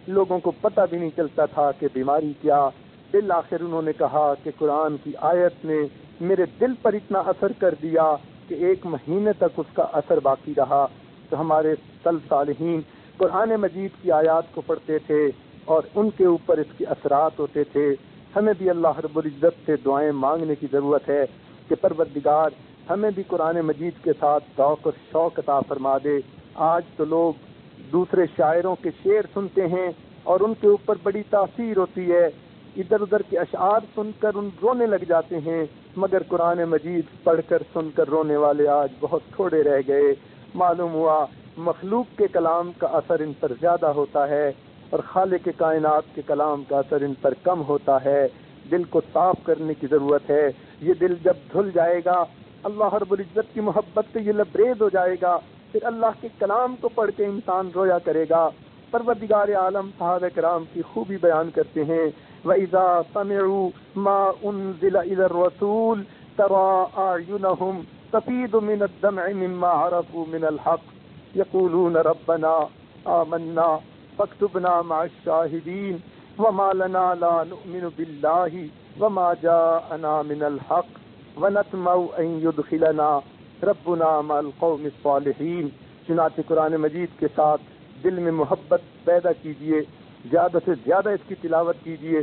لوگوں کو پتہ بھی نہیں چلتا تھا کہ بیماری کیا۔ بالآخر انہوں نے کہا کہ قرآن کی آیت نے میرے دل پر اتنا اثر کر دیا کہ ایک مہینے تک اس کا اثر باقی رہا۔ تو ہمارے سلف صالحین قرآن مجید کی آیات کو پڑھتے تھے اور ان کے اوپر اس کے اثرات ہوتے تھے۔ ہمیں بھی اللہ رب العزت سے دعائیں مانگنے کی ضرورت ہے کہ پروردگار ہمیں بھی قرآن مجید کے ساتھ ذوق اور شوق عطا فرما دے۔ آج تو لوگ دوسرے شاعروں کے شعر سنتے ہیں اور ان کے اوپر بڑی تاثیر ہوتی ہے، ادھر ادھر کے اشعار سن کر ان رونے لگ جاتے ہیں، مگر قرآن مجید پڑھ کر سن کر رونے والے آج بہت تھوڑے رہ گئے۔ معلوم ہوا مخلوق کے کلام کا اثر ان پر زیادہ ہوتا ہے اور خالق کائنات کے کلام کا اثر ان پر کم ہوتا ہے۔ دل کو صاف کرنے کی ضرورت ہے۔ یہ دل جب دھل جائے گا، اللہ رب العزت کی محبت سے یہ لبریز ہو جائے گا، پھر اللہ کے کلام کو پڑھ کے انسان رویا کرے گا۔ پروردگار عالم صحابہ کرام کی خوبی بیان کرتے ہیں، وَإِذَا سَمِعُوا مَا أُنزِلَ إِلَى الرَّسُولِ تَرَىٰ أَعْيُنَهُمْ تَفِيضُ مِنَ الدَّمْعِ مِمَّا عَرَفُوا مِنَ الْحَقِّ يَقُولُونَ رَبَّنَا آمَنَّا فَاكْتُبْنَا مَعَ الشَّاهِدِينَ وَمَا لَنَا لَا نُؤْمِنُ بِاللَّهِ وَمَا جَاءَنَا مِنَ الْحَقِّ وَنَطْمَعُ أَن يُدْخِلَنَا رَبُّنَا مَعَ الْقَوْمِ الصَّالِحِينَ۔ چنانچہ قرآن مجید کے ساتھ دل میں محبت پیدا کیجئے، زیادہ سے زیادہ اس کی تلاوت کیجئے،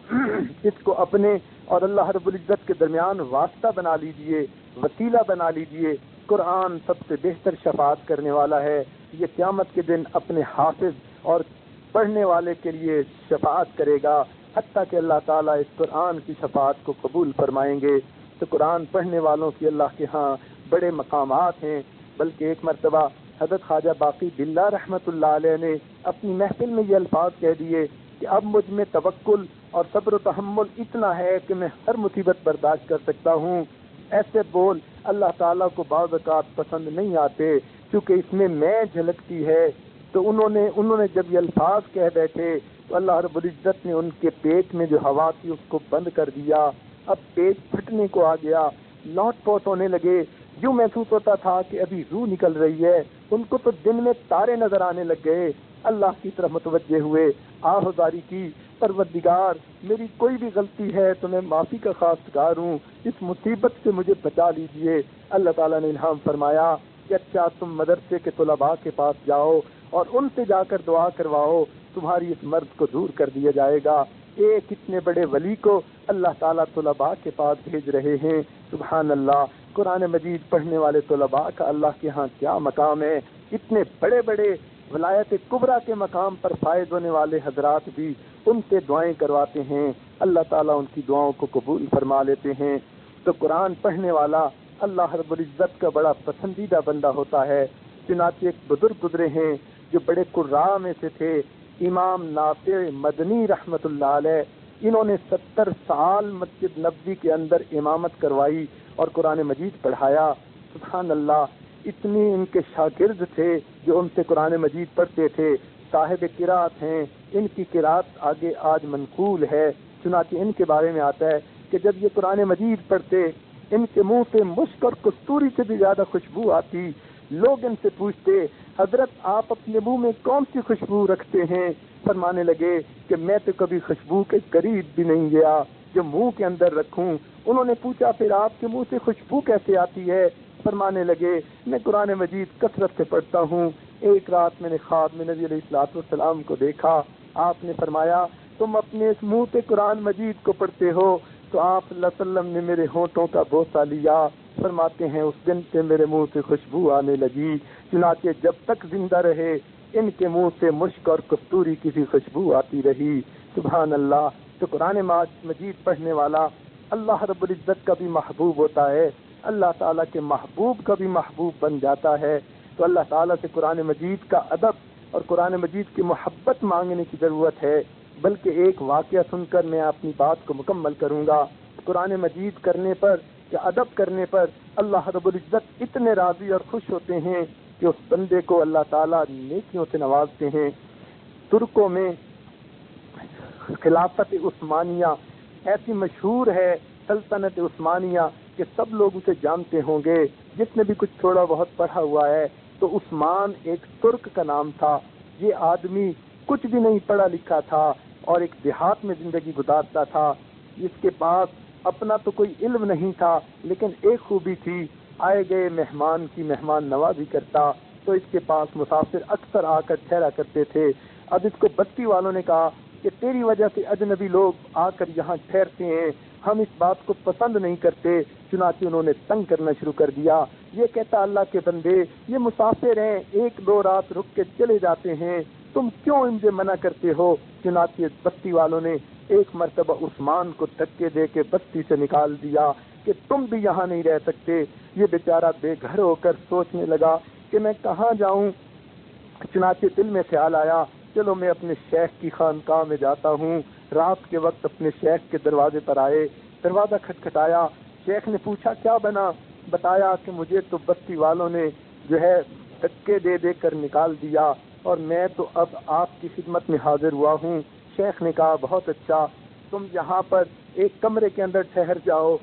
اس کو اپنے اور اللہ رب العزت کے درمیان واسطہ بنا لیجئے، وسیلہ بنا لیجئے۔ قرآن سب سے بہتر شفاعت کرنے والا ہے، یہ قیامت کے دن اپنے حافظ اور پڑھنے والے کے لیے شفاعت کرے گا، حتیٰ کہ اللہ تعالیٰ اس قرآن کی شفاعت کو قبول فرمائیں گے۔ تو قرآن پڑھنے والوں کی اللہ کے ہاں بڑے مقامات ہیں۔ بلکہ ایک مرتبہ حضرت خواجہ باقی باللہ رحمۃ اللہ علیہ نے اپنی محفل میں یہ الفاظ کہہ دیے کہ اب مجھ میں توکل اور صبر و تحمل اتنا ہے کہ میں ہر مصیبت برداشت کر سکتا ہوں۔ ایسے بول اللہ تعالیٰ کو بعض اوقات پسند نہیں آتے کیونکہ اس میں میں جھلکتی ہے۔ تو انہوں نے انہوں نے جب یہ الفاظ کہہ بیٹھے تو اللہ رب العزت نے ان کے پیٹ میں جو ہوا تھی اس کو بند کر دیا۔ اب پیٹ پھٹنے کو آ گیا، لوٹ پوٹ ہونے لگے، یوں محسوس ہوتا تھا کہ ابھی روح نکل رہی ہے۔ ان کو تو دن میں تارے نظر آنے لگ گئے۔ اللہ کی طرف متوجہ ہوئے، آہذاری کی، پروردگار میری کوئی بھی غلطی ہے تو میں معافی کا خواستگار ہوں، اس مصیبت سے مجھے بچا لیجئے۔ اللہ تعالیٰ نے الہام فرمایا کہ اچھا تم مدرسے کے طلباء کے پاس جاؤ اور ان سے جا کر دعا کرواؤ، تمہاری اس مرض کو دور کر دیا جائے گا۔ ایک اتنے بڑے ولی کو اللہ تعالیٰ طلباء کے پاس بھیج رہے ہیں۔ سبحان اللہ، قرآن مجید پڑھنے والے طلباء کا اللہ کے ہاں کیا مقام ہے۔ اتنے بڑے بڑے ولایت کبریٰ کے مقام پر فائز ہونے والے حضرات بھی ان سے دعائیں کرواتے ہیں، اللہ تعالیٰ ان کی دعاؤں کو قبول فرما لیتے ہیں۔ تو قرآن پڑھنے والا اللہ رب العزت کا بڑا پسندیدہ بندہ ہوتا ہے۔ چنانچہ ایک بزرگ گزرے ہیں جو بڑے قراء میں سے تھے، امام نافع مدنی رحمت اللہ علیہ۔ انہوں نے ستر سال مسجد نبوی کے اندر امامت کروائی اور قرآن مجید پڑھایا۔ سبحان اللہ، اتنی ان کے شاگرد تھے جو ان سے قرآن مجید پڑھتے تھے، صاحب قرات ہیں، ان کی قرات آگے آج منقول ہے۔ چنانچہ ان کے بارے میں آتا ہے کہ جب یہ قرآن مجید پڑھتے ان کے منہ سے مشک اور کستوری سے بھی زیادہ خوشبو آتی۔ لوگ ان سے پوچھتے حضرت آپ اپنے منہ میں کون سی خوشبو رکھتے ہیں؟ فرمانے لگے کہ میں تو کبھی خوشبو کے قریب بھی نہیں گیا جو منہ کے اندر رکھوں۔ انہوں نے پوچھا پھر آپ کے منہ سے خوشبو کیسے آتی ہے؟ فرمانے لگے میں قرآن مجید کثرت سے پڑھتا ہوں۔ ایک رات میں نے خواب میں نبی علیہ الصلوۃ والسلام کو دیکھا، آپ نے فرمایا تم اپنے اس منہ سے قرآن مجید کو پڑھتے ہو، تو آپ صلی اللہ علیہ وسلم نے میرے ہونٹوں کا بوسہ لیا، فرماتے ہیں اس دن سے میرے منہ سے خوشبو آنے لگی۔ چنانچہ جب تک زندہ رہے ان کے منہ سے مشک اور کستوری کی بھی خوشبو آتی رہی۔ سبحان اللہ۔ تو قرآن مجید پڑھنے والا اللہ رب العزت کا بھی محبوب ہوتا ہے، اللہ تعالیٰ کے محبوب کا بھی محبوب بن جاتا ہے۔ تو اللہ تعالیٰ سے قرآن مجید کا ادب اور قرآن مجید کی محبت مانگنے کی ضرورت ہے۔ بلکہ ایک واقعہ سن کر میں اپنی بات کو مکمل کروں گا۔ قرآن مجید کرنے پر یا ادب کرنے پر اللہ رب العزت اتنے راضی اور خوش ہوتے ہیں کہ اس بندے کو اللہ تعالیٰ نیکیوں سے نوازتے ہیں۔ ترکوں میں خلافت عثمانیہ ایسی مشہور ہے، سلطنت عثمانیہ، کہ سب لوگ اسے جانتے ہوں گے۔ جس نے بھی کچھ تھوڑا بہت پڑھا ہوا ہے تو عثمان ایک ترک کا نام تھا۔ یہ آدمی کچھ بھی نہیں پڑھا لکھا تھا اور ایک دیہات میں زندگی گزارتا تھا. اس کے پاس اپنا تو کوئی علم نہیں تھا، لیکن ایک خوبی تھی، آئے گئے مہمان کی مہمان نوازی کرتا. تو اس کے پاس مسافر اکثر آ کر ٹھہرا کرتے تھے. اب اس کو بستی والوں نے کہا کہ تیری وجہ سے اجنبی لوگ آ کر یہاں ٹھہرتے ہیں، ہم اس بات کو پسند نہیں کرتے. چنانچہ انہوں نے تنگ کرنا شروع کر دیا. یہ کہتا اللہ کے بندے، یہ مسافر ہیں، ایک دو رات رک کے چلے جاتے ہیں، تم کیوں ان سے منع کرتے ہو؟ چنانچہ بستی والوں نے ایک مرتبہ عثمان کو دھکے دے کے بستی سے نکال دیا کہ تم بھی یہاں نہیں رہ سکتے. یہ بیچارہ بے گھر ہو کر سوچنے لگا کہ میں کہاں جاؤں. چنانچہ دل میں خیال آیا، چلو میں اپنے شیخ کی خانقاہ میں جاتا ہوں. رات کے وقت اپنے شیخ کے دروازے پر آئے، دروازہ کھٹکھٹایا. شیخ نے پوچھا کیا بنا؟ بتایا کہ مجھے تو بستی والوں نے جو ہے دھکے دے دے کر نکال دیا اور میں تو اب آپ کی خدمت میں حاضر ہوا ہوں. شیخ نے کہا بہت اچھا، تم یہاں پر ایک کمرے کے اندر ٹھہر جاؤ.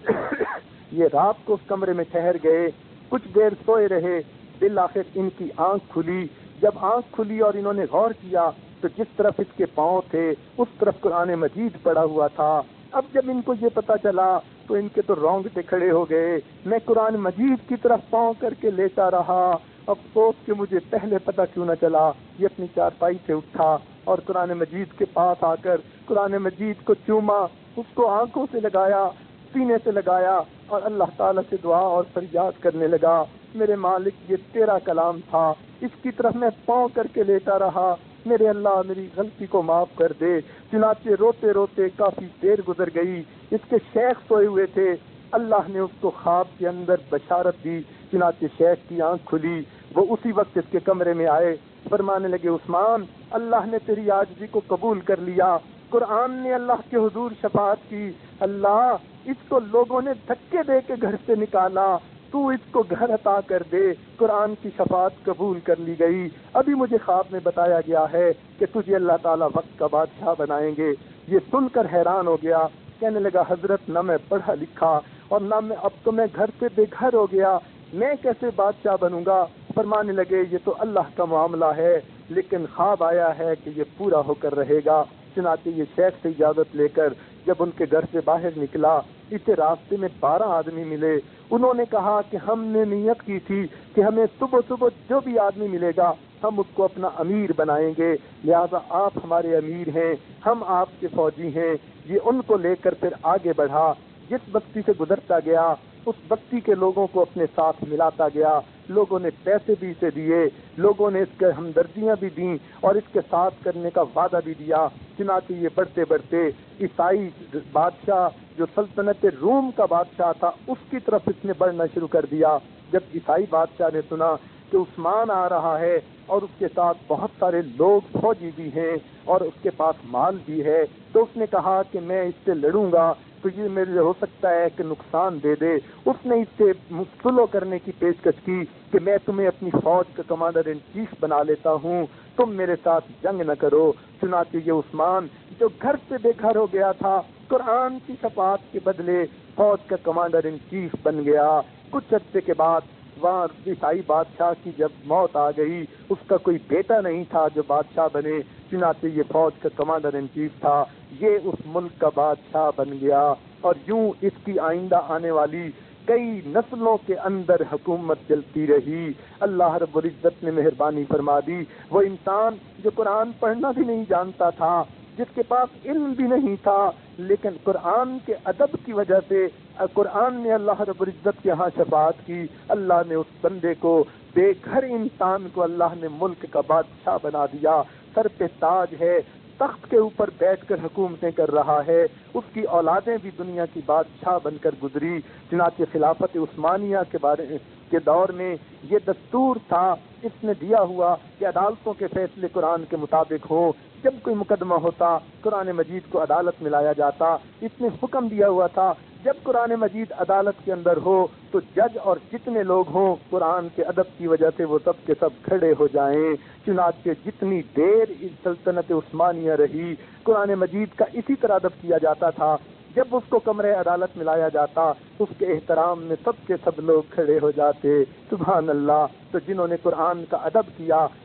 یہ رات کو اس کمرے میں ٹھہر گئے، کچھ دیر سوئے رہے. بالآخر ان کی آنکھ کھلی. جب آنکھ کھلی اور انہوں نے غور کیا تو جس طرف اس کے پاؤں تھے اس طرف قرآن مجید پڑا ہوا تھا. اب جب ان کو یہ پتا چلا تو ان کے تو رونگٹے کھڑے ہو گئے. میں قرآن مجید کی طرف پاؤں کر کے لیتا رہا، افسوس کہ مجھے پہلے پتا کیوں نہ چلا. یہ اپنی چارپائی سے اٹھا اور قرآن مجید کے پاس آ کر قرآن مجید کو چوما، اس کو آنکھوں سے لگایا، سینے سے لگایا اور اللہ تعالیٰ سے دعا اور فریاد کرنے لگا، میرے مالک یہ تیرا کلام تھا، اس کی طرف میں پاؤں کر کے لیتا رہا، میرے اللہ میری غلطی کو معاف کر دے. چنانچہ روتے روتے کافی دیر گزر گئی. اس کے شیخ سوئے ہوئے تھے. اللہ نے اس کو خواب کے اندر بشارت دی. چنانچہ شیخ کی آنکھ کھلی. وہ اسی وقت اس کے کمرے میں آئے، فرمانے لگے عثمان اللہ نے تیری عاجزی کو قبول کر لیا. قرآن نے اللہ کے حضور شفاعت کی. اللہ اس کو لوگوں نے دھکے دے کے گھر سے نکالا، تو اس کو گھر عطا کر دے. قرآن کی شفاعت قبول کر لی گئی. ابھی مجھے خواب میں بتایا گیا ہے کہ تجھے اللہ تعالیٰ وقت کا بادشاہ بنائیں گے. یہ سن کر حیران ہو گیا، کہنے لگا حضرت نہ میں پڑھا لکھا اور نہ میں، اب تو میں گھر سے بے گھر ہو گیا، میں کیسے بادشاہ بنوں گا؟ فرمانے لگے یہ تو اللہ کا معاملہ ہے، لیکن خواب آیا ہے کہ یہ پورا ہو کر رہے گا. چنانچہ یہ شیخ سے اجازت لے کر جب ان کے گھر سے باہر نکلا، اسے راستے میں بارہ آدمی ملے. انہوں نے کہا کہ ہم نے نیت کی تھی کہ ہمیں صبح صبح جو بھی آدمی ملے گا ہم اس کو اپنا امیر بنائیں گے، لہذا آپ ہمارے امیر ہیں، ہم آپ کے فوجی ہیں. یہ ان کو لے کر پھر آگے بڑھا. جس بستی سے گزرتا گیا اس بستی کے لوگوں کو اپنے ساتھ ملاتا گیا. لوگوں نے پیسے بھی اسے دیے، لوگوں نے اس کے ہمدردیاں بھی دیں اور اس کے ساتھ کرنے کا وعدہ بھی دیا. چنانچہ یہ بڑھتے بڑھتے عیسائی بادشاہ جو سلطنت روم کا بادشاہ تھا اس کی طرف اس نے بڑھنا شروع کر دیا. جب عیسائی بادشاہ نے سنا کہ عثمان آ رہا ہے اور اس کے ساتھ بہت سارے لوگ فوجی بھی ہیں اور اس کے پاس مال بھی ہے، تو اس نے کہا کہ میں اس سے لڑوں گا تو یہ میرے ہو سکتا ہے کہ نقصان دے دے. اس نے اس سے سلو کرنے کی پیشکش کی کہ میں تمہیں اپنی فوج کا کمانڈر ان چیف بنا لیتا ہوں، تم میرے ساتھ جنگ نہ کرو. چنانچہ یہ عثمان جو گھر سے بے گھر ہو گیا تھا قرآن کی شفاعت کے بدلے فوج کا کمانڈر ان چیف بن گیا. کچھ عرصے کے بعد وہاں عیسائی بادشاہ کی جب موت آ گئی، اس کا کوئی بیٹا نہیں تھا جو بادشاہ بنے، چنانچہ یہ فوج کا کمانڈر ان چیف تھا، یہ اس ملک کا بادشاہ بن گیا. اور یوں اس کی آئندہ آنے والی کئی نسلوں کے اندر حکومت چلتی رہی. اللہ رب العزت نے مہربانی فرما دی. وہ انسان جو قرآن پڑھنا بھی نہیں جانتا تھا، جس کے پاس علم بھی نہیں تھا، لیکن قرآن کے ادب کی وجہ سے قرآن نے اللہ رب العزت کے ہاں شفاعت کی. اللہ نے اس بندے کو، بے گھر انسان کو اللہ نے ملک کا بادشاہ بنا دیا. سر پہ تاج ہے، تخت کے اوپر بیٹھ کر حکومتیں کر رہا ہے. اس کی اولادیں بھی دنیا کی بادشاہ بن کر گزری. چنانچہ خلافت عثمانیہ کے بارے کے دور میں یہ دستور تھا اس نے دیا ہوا کہ عدالتوں کے فیصلے قرآن کے مطابق ہوں. جب کوئی مقدمہ ہوتا قرآن مجید کو عدالت میں لایا جاتا. اس نے حکم دیا ہوا تھا جب قرآن مجید عدالت کے اندر ہو تو جج اور جتنے لوگ ہوں قرآن کے ادب کی وجہ سے وہ سب کے سب کھڑے ہو جائیں. چنانچہ جتنی دیر اس سلطنت عثمانیہ رہی قرآن مجید کا اسی طرح ادب کیا جاتا تھا. جب اس کو کمرے عدالت میں لایا جاتا اس کے احترام میں سب کے سب لوگ کھڑے ہو جاتے. سبحان اللہ. تو جنہوں نے قرآن کا ادب کیا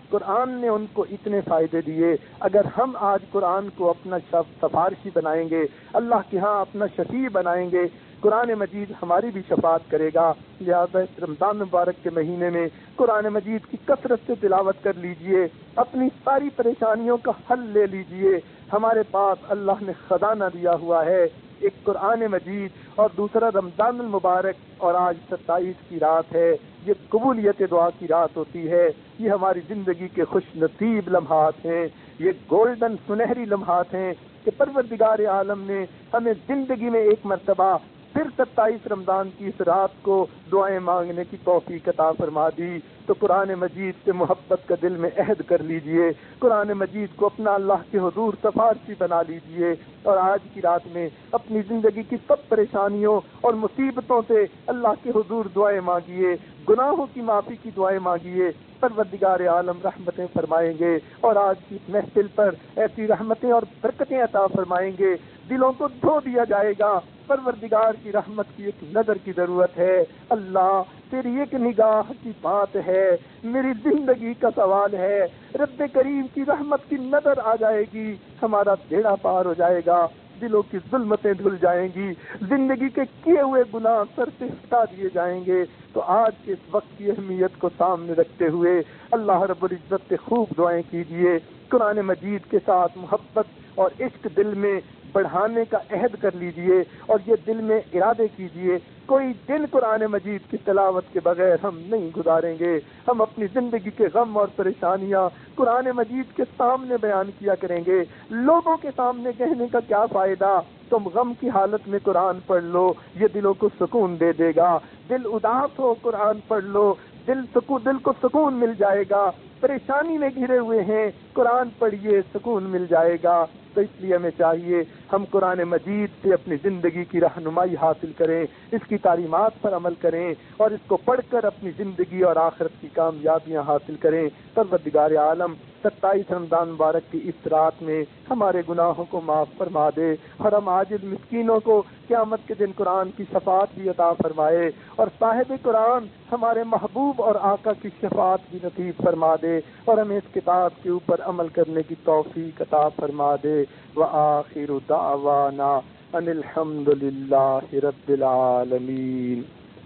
قرآن نے ان کو اتنے فائدے دیے. اگر ہم آج قرآن کو اپنا سفارشی بنائیں گے، اللہ کے ہاں اپنا شفیع بنائیں گے، قرآن مجید ہماری بھی شفاعت کرے گا. لہذا رمضان مبارک کے مہینے میں قرآن مجید کی کثرت سے تلاوت کر لیجئے، اپنی ساری پریشانیوں کا حل لے لیجئے. ہمارے پاس اللہ نے خزانہ دیا ہوا ہے، ایک قرآن مجید اور دوسرا رمضان المبارک، اور آج ستائیس کی رات ہے. یہ قبولیت دعا کی رات ہوتی ہے. یہ ہماری زندگی کے خوش نصیب لمحات ہیں، یہ گولڈن سنہری لمحات ہیں کہ پروردگار عالم نے ہمیں زندگی میں ایک مرتبہ پھر ستائیس رمضان کی اس رات کو دعائیں مانگنے کی توفیق عطا فرما دی. تو قرآن مجید سے محبت کا دل میں عہد کر لیجئے، قرآن مجید کو اپنا اللہ کے حضور سفارشی بنا لیجئے، اور آج کی رات میں اپنی زندگی کی سب پریشانیوں اور مصیبتوں سے اللہ کے حضور دعائیں مانگیے، گناہوں کی معافی کی دعائیں مانگیے. پروردگار عالم رحمتیں فرمائیں گے، اور آج کی محفل پر ایسی رحمتیں اور برکتیں عطا فرمائیں گے. دلوں کو دھو دیا جائے گا. پروردگار کی رحمت کی ایک نظر کی ضرورت ہے. اللہ تیری ایک نگاہ کی بات ہے، میری زندگی کا سوال ہے. رب کریم کی رحمت کی نظر آ جائے گی، ہمارا بیڑا پار ہو جائے گا، دلوں کی ظلمتیں دھل جائیں گی، زندگی کے کیے ہوئے گناہ سر سے ہٹا دیے جائیں گے. تو آج کے اس وقت کی اہمیت کو سامنے رکھتے ہوئے اللہ رب العزت سے خوب دعائیں کیجیے. قرآن مجید کے ساتھ محبت اور عشق دل میں بڑھانے کا عہد کر لیجئے، اور یہ دل میں ارادے کیجئے کوئی دن قرآن مجید کی تلاوت کے بغیر ہم نہیں گزاریں گے. ہم اپنی زندگی کے غم اور پریشانیاں قرآن مجید کے سامنے بیان کیا کریں گے. لوگوں کے سامنے کہنے کا کیا فائدہ؟ تم غم کی حالت میں قرآن پڑھ لو، یہ دلوں کو سکون دے دے گا. دل اداس ہو قرآن پڑھ لو، دل سکون دل کو سکون مل جائے گا. پریشانی میں گھرے ہوئے ہیں، قرآن پڑھیے، سکون مل جائے گا. تو اس لیے ہمیں چاہیے ہم قرآن مجید سے اپنی زندگی کی رہنمائی حاصل کریں، اس کی تعلیمات پر عمل کریں، اور اس کو پڑھ کر اپنی زندگی اور آخرت کی کامیابیاں حاصل کریں. پروردگار عالم ستائیس رمضان مبارک کی اس رات میں ہمارے گناہوں کو معاف فرما دے، اور ہم عاجز مسکینوں کو قیامت کے دن قرآن کی شفاعت بھی عطا فرمائے، اور صاحب قرآن ہمارے محبوب اور آقا کی شفاعت بھی نصیب فرما دے، اور ہمیں اس کتاب کے اوپر عمل کرنے کی توفیق عطا فرما دے. وآخر دعوانا ان الحمد للہ رب العالمین.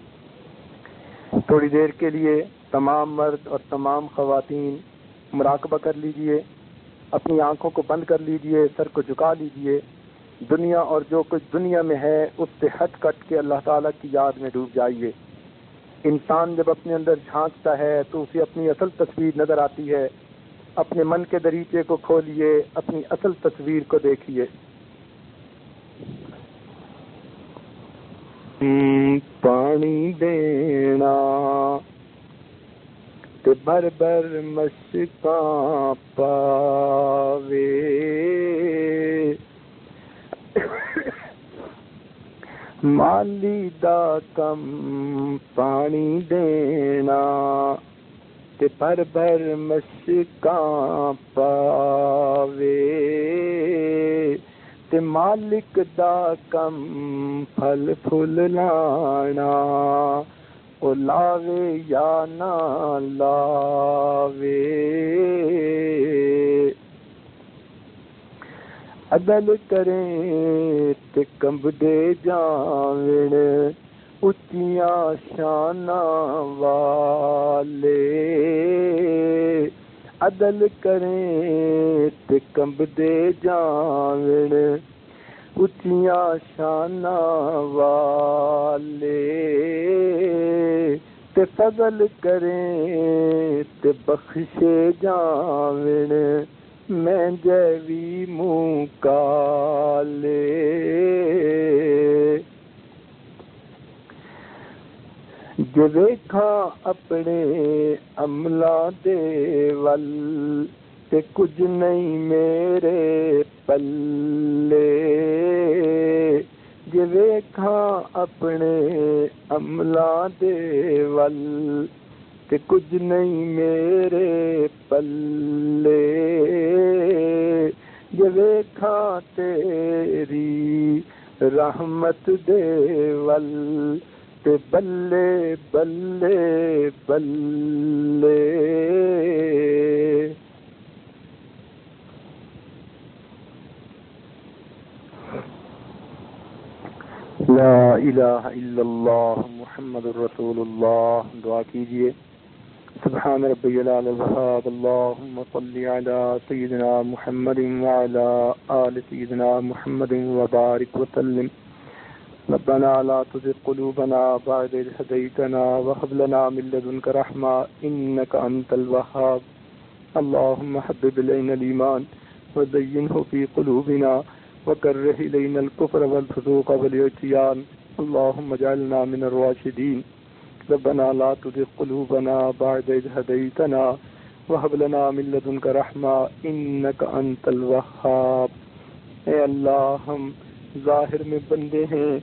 تھوڑی دیر کے لیے تمام مرد اور تمام خواتین مراقبہ کر لیجئے، اپنی آنکھوں کو بند کر لیجئے، سر کو جھکا لیجئے. دنیا اور جو کچھ دنیا میں ہے اس سے ہٹ کٹ کے اللہ تعالیٰ کی یاد میں ڈوب جائیے. انسان جب اپنے اندر جھانکتا ہے تو اسے اپنی اصل تصویر نظر آتی ہے. اپنے من کے دریچے کو کھولیے، اپنی اصل تصویر کو دیکھیے. پانی دینا تے بر بر مشکاں پاوے، مالی دا کم پانی دینا تے بر بر مشکاں پاوے، تے مالک دا کم پھل پھل لانا، او لاوے یا نہ لاوے. عدل کریں تے کمبدے جاویں اچیاں شاناں والے، عدل کریں تے کمبدے جاویں اچیاں شاناں والے، تے فضل کریں تے بخشے جاویں میں جیوی منہ کالے. جو ویکھاں اپنے عملاں دے ول تے کچھ نہیں میرے پلے، جو ویکھاں اپنے عملاں دے ول تے کچھ نہیں میرے پلے، جو ویکھاں تیری رحمت دے ول کہ بلے بلے بلے لا الہ الا اللہ محمد الرسول اللہ. دعا کیجئے. سبحان ربی العلی الوہاب. اللہم صلی علی سیدنا محمد وعلی آل سیدنا محمد وبارک وسلم. ربنا لا تزغ قلوبنا بعد إذ هديتنا وهب لنا من لدنك رحمة إنك أنت الوهاب. اللهم حبب إلينا الإيمان وزينه في قلوبنا وكره إلينا الكفر والفسوق والعصيان. اللهم اجعلنا من الراشدين. ربنا لا تزغ قلوبنا بعد إذ هديتنا وهب لنا من لدنك رحمة إنك أنت الوهاب. اے اللہ ہم ظاہر میں بندے ہیں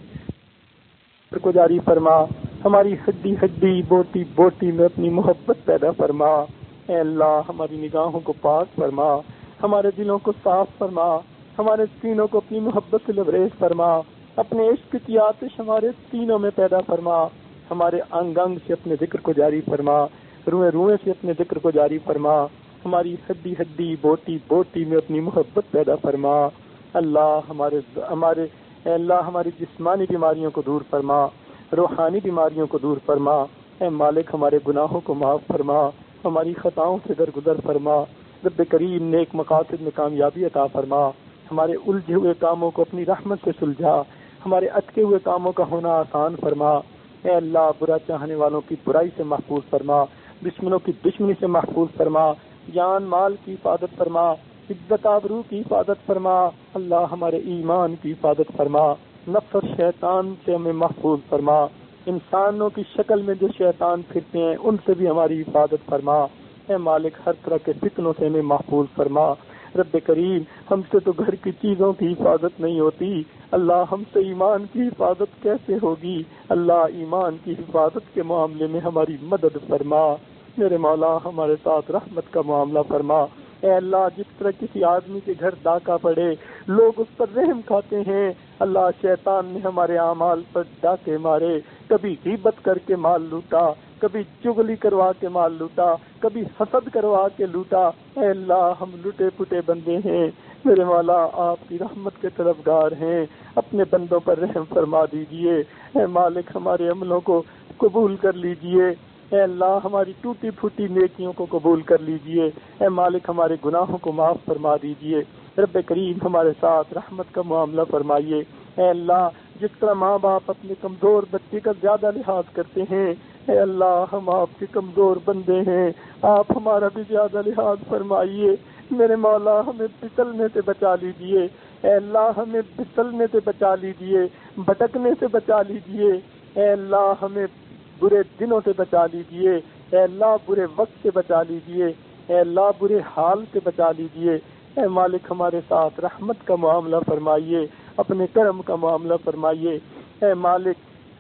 کو جاری فرما. ہماری ہڈی ہڈی بوٹی بوٹی میں اپنی محبت پیدا فرما. اے اللہ ہماری نگاہوں کو پاک فرما. ہمارے دلوں کو صاف فرما. ہمارے سینوں کو اپنی محبت سے لبریز فرما. اپنے عشق کی آتش ہمارے سینوں میں پیدا فرما. ہمارے انگ انگ سے اپنے ذکر کو جاری فرما. روئے روئے سے اپنے ذکر کو جاری فرما. ہماری ہڈی ہڈی بوٹی بوٹی میں اپنی محبت پیدا فرما. اللہ ہمارے ہمارے اے اللہ ہماری جسمانی بیماریوں کو دور فرما. روحانی بیماریوں کو دور فرما. اے مالک ہمارے گناہوں کو معاف فرما. ہماری خطاؤں سے درگزر فرما. رب کریم نیک مقاصد میں کامیابی عطا فرما. ہمارے الجھے ہوئے کاموں کو اپنی رحمت سے سلجھا. ہمارے اٹکے ہوئے کاموں کا ہونا آسان فرما. اے اللہ برا چاہنے والوں کی برائی سے محفوظ فرما. دشمنوں کی دشمنی سے محفوظ فرما. جان مال کی حفاظت فرما. عزت آبرو کی حفاظت فرما. اللہ ہمارے ایمان کی حفاظت فرما. نفس اور شیطان سے ہمیں محفوظ فرما. انسانوں کی شکل میں جو شیطان پھرتے ہیں ان سے بھی ہماری حفاظت فرما. اے مالک ہر طرح کے فتنوں سے ہمیں محفوظ فرما. رب کریم ہم سے تو گھر کی چیزوں کی حفاظت نہیں ہوتی. اللہ ہم سے ایمان کی حفاظت کیسے ہوگی؟ اللہ ایمان کی حفاظت کے معاملے میں ہماری مدد فرما. میرے مولا ہمارے ساتھ رحمت کا معاملہ فرما. اے اللہ جس طرح کسی آدمی کے گھر ڈاکہ پڑے لوگ اس پر رحم کھاتے ہیں، اللہ شیطان نے ہمارے اعمال پر ڈاکے مارے. کبھی غیبت کر کے مال لوٹا، کبھی چغلی کروا کے مال لوٹا، کبھی حسد کروا کے لوٹا. اے اللہ ہم لٹے پٹے بندے ہیں. میرے مولا آپ کی رحمت کے طلبگار ہیں. اپنے بندوں پر رحم فرما دیجئے. اے مالک ہمارے عملوں کو قبول کر لیجئے. اے اللہ ہماری ٹوٹی پھوٹی نیکیوں کو قبول کر لیجئے. اے مالک ہمارے گناہوں کو معاف فرما دیجئے. رب کریم ہمارے ساتھ رحمت کا معاملہ فرمائیے. اے اللہ جس طرح ماں باپ اپنے کمزور بچے کا زیادہ لحاظ کرتے ہیں، اے اللہ ہم آپ کے کمزور بندے ہیں، آپ ہمارا بھی زیادہ لحاظ فرمائیے. میرے مولا ہمیں پھسلنے سے بچا لیجئے. اے اللہ ہمیں پھسلنے سے بچا لیجئے، بھٹکنے سے بچا لیجئے. اے اللہ ہمیں برے دنوں سے بچا لیجئے. اے اللہ برے وقت سے بچا لیجئے. اے اللہ برے حال سے بچا لیجئے. اے مالک ہمارے ساتھ رحمت کا معاملہ فرمائیے، اپنے کرم کا معاملہ فرمائیے. اے مالک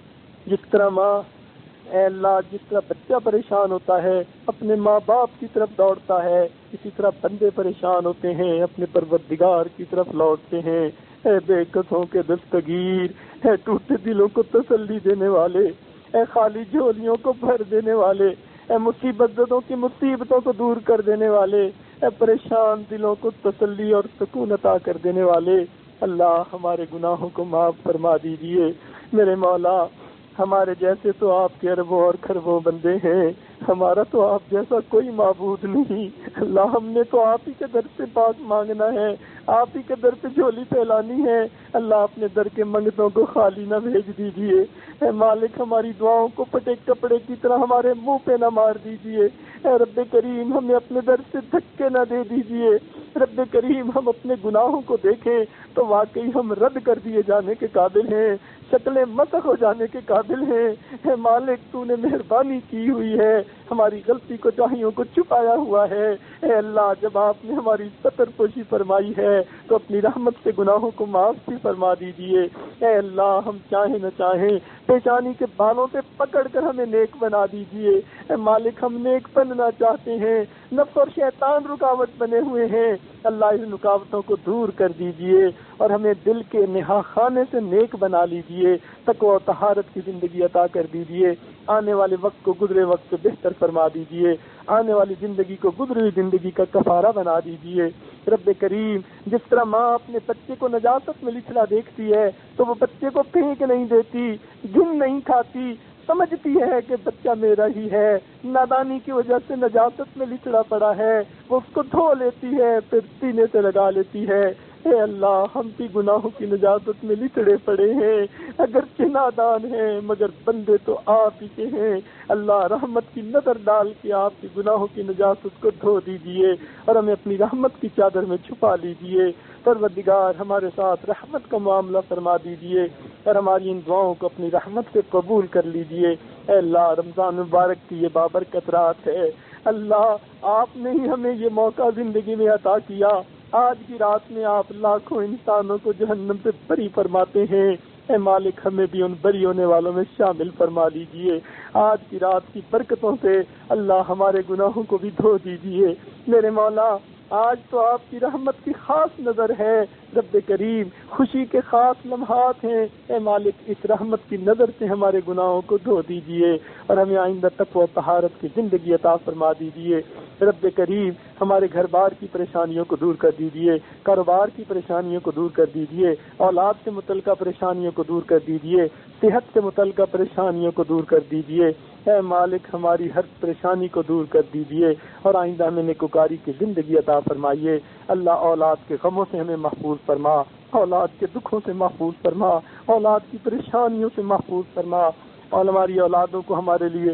جس طرح ماں اے اللہ جس طرح بچہ پریشان ہوتا ہے اپنے ماں باپ کی طرف دوڑتا ہے، اسی طرح بندے پریشان ہوتے ہیں اپنے پروردگار کی طرف لوٹتے ہیں. اے بے کسوں کے دستگیر، اے ٹوٹے دلوں کو تسلی دینے والے، اے خالی جھولیوں کو بھر دینے والے، اے مصیبت زدوں کی مصیبتوں کو دور کر دینے والے، اے پریشان دلوں کو تسلی اور سکون عطا کر دینے والے. اللہ ہمارے گناہوں کو معاف فرما دیجئے. میرے مولا ہمارے جیسے تو آپ کے اربوں اور کھربوں بندے ہیں، ہمارا تو آپ جیسا کوئی معبود نہیں. اللہ ہم نے تو آپ ہی کے در سے پاک مانگنا ہے، آپ ہی کے در پہ جھولی پھیلانی ہے. اللہ اپنے در کے منگتوں کو خالی نہ بھیج دیجئے. اے مالک ہماری دعاؤں کو پھٹے کپڑے کی طرح ہمارے منہ پہ نہ مار دیجئے. اے رب کریم ہمیں اپنے در سے دھکے نہ دے دیجئے. رب کریم ہم اپنے گناہوں کو دیکھیں تو واقعی ہم رد کر دیے جانے کے قابل ہیں، شکلیں مسخ ہو جانے کے قابل ہیں. اے مالک تو نے مہربانی کی ہوئی ہے، ہماری غلطی کو چاہیوں کو چھپایا ہوا ہے۔ اے اللہ جب آپ نے ہماری ستر پوشی فرمائی ہے تو اپنی رحمت سے گناہوں کو معاف بھی فرما دیجیے۔ اے اللہ ہم چاہیں نہ چاہیں پیشانی کے بالوں سے پکڑ کر ہمیں نیک بنا دیجیے۔ اے مالک ہم نیک بننا چاہتے ہیں، نفس اور شیطان رکاوٹ بنے ہوئے ہیں، اللہ ان رکاوٹوں کو دور کر دیجیے اور ہمیں دل کے نہا خانے سے نیک بنا لیجیے، تقوی و طہارت کی زندگی عطا کر دیجیے، آنے والے وقت کو گزرے وقت سے بہتر فرما دیجیے، آنے والی زندگی کو گزری ہوئی زندگی کا کفارہ بنا دیجیے۔ رب کریم جس طرح ماں اپنے بچے کو نجاست میں لچڑا دیکھتی ہے تو وہ بچے کو پھینک نہیں دیتی، گن نہیں کھاتی، سمجھتی ہے کہ بچہ میرا ہی ہے، نادانی کی وجہ سے نجاست میں لچڑا پڑا ہے، وہ اس کو دھو لیتی ہے پھر سینے سے لگا لیتی ہے۔ اے اللہ ہم بھی گناہوں کی نجاست میں لچڑے پڑے ہیں، اگرچہ نادان ہیں مگر بندے تو آپ ہی کے ہیں۔ اللہ رحمت کی نظر ڈال کے آپ کی گناہوں کی نجاست کو دھو دیجیے اور ہمیں اپنی رحمت کی چادر میں چھپا لیجیے۔ پروردگار ہمارے ساتھ رحمت کا معاملہ فرما دیجیے اور ہماری ان دعاؤں کو اپنی رحمت سے قبول کر لیجیے۔ اے اللہ رمضان مبارک کی یہ بابرکت رات ہے، اللہ آپ نے ہی ہمیں یہ موقع زندگی میں عطا کیا، آج کی رات میں آپ لاکھوں انسانوں کو جہنم سے بری فرماتے ہیں، اے مالک ہمیں بھی ان بری ہونے والوں میں شامل فرما لیجیے۔ آج کی رات کی برکتوں سے اللہ ہمارے گناہوں کو بھی دھو دیجیے۔ میرے مولا آج تو آپ کی رحمت کی خاص نظر ہے، رب کریم خوشی کے خاص لمحات ہیں، اے مالک اس رحمت کی نظر سے ہمارے گناہوں کو دھو دیجیے اور ہمیں آئندہ تقوی و طہارت کی زندگی عطا فرما دیجیے۔ رب کریم ہمارے گھر بار کی پریشانیوں کو دور کر دیجیے، کاروبار کی پریشانیوں کو دور کر دیجیے، اولاد سے متعلقہ پریشانیوں کو دور کر دیجیے، صحت سے متعلقہ پریشانیوں کو دور کر دیجیے۔ اے مالک ہماری ہر پریشانی کو دور کر دیجیے اور آئندہ ہمیں نیکوکاری کی زندگی عطا فرمائیے۔ اللہ اولاد کے غموں سے ہمیں محفوظ فرما، اولاد کے دکھوں سے محفوظ فرما، اولاد کی پریشانیوں سے محفوظ فرما اور ہماری اولادوں کو ہمارے لیے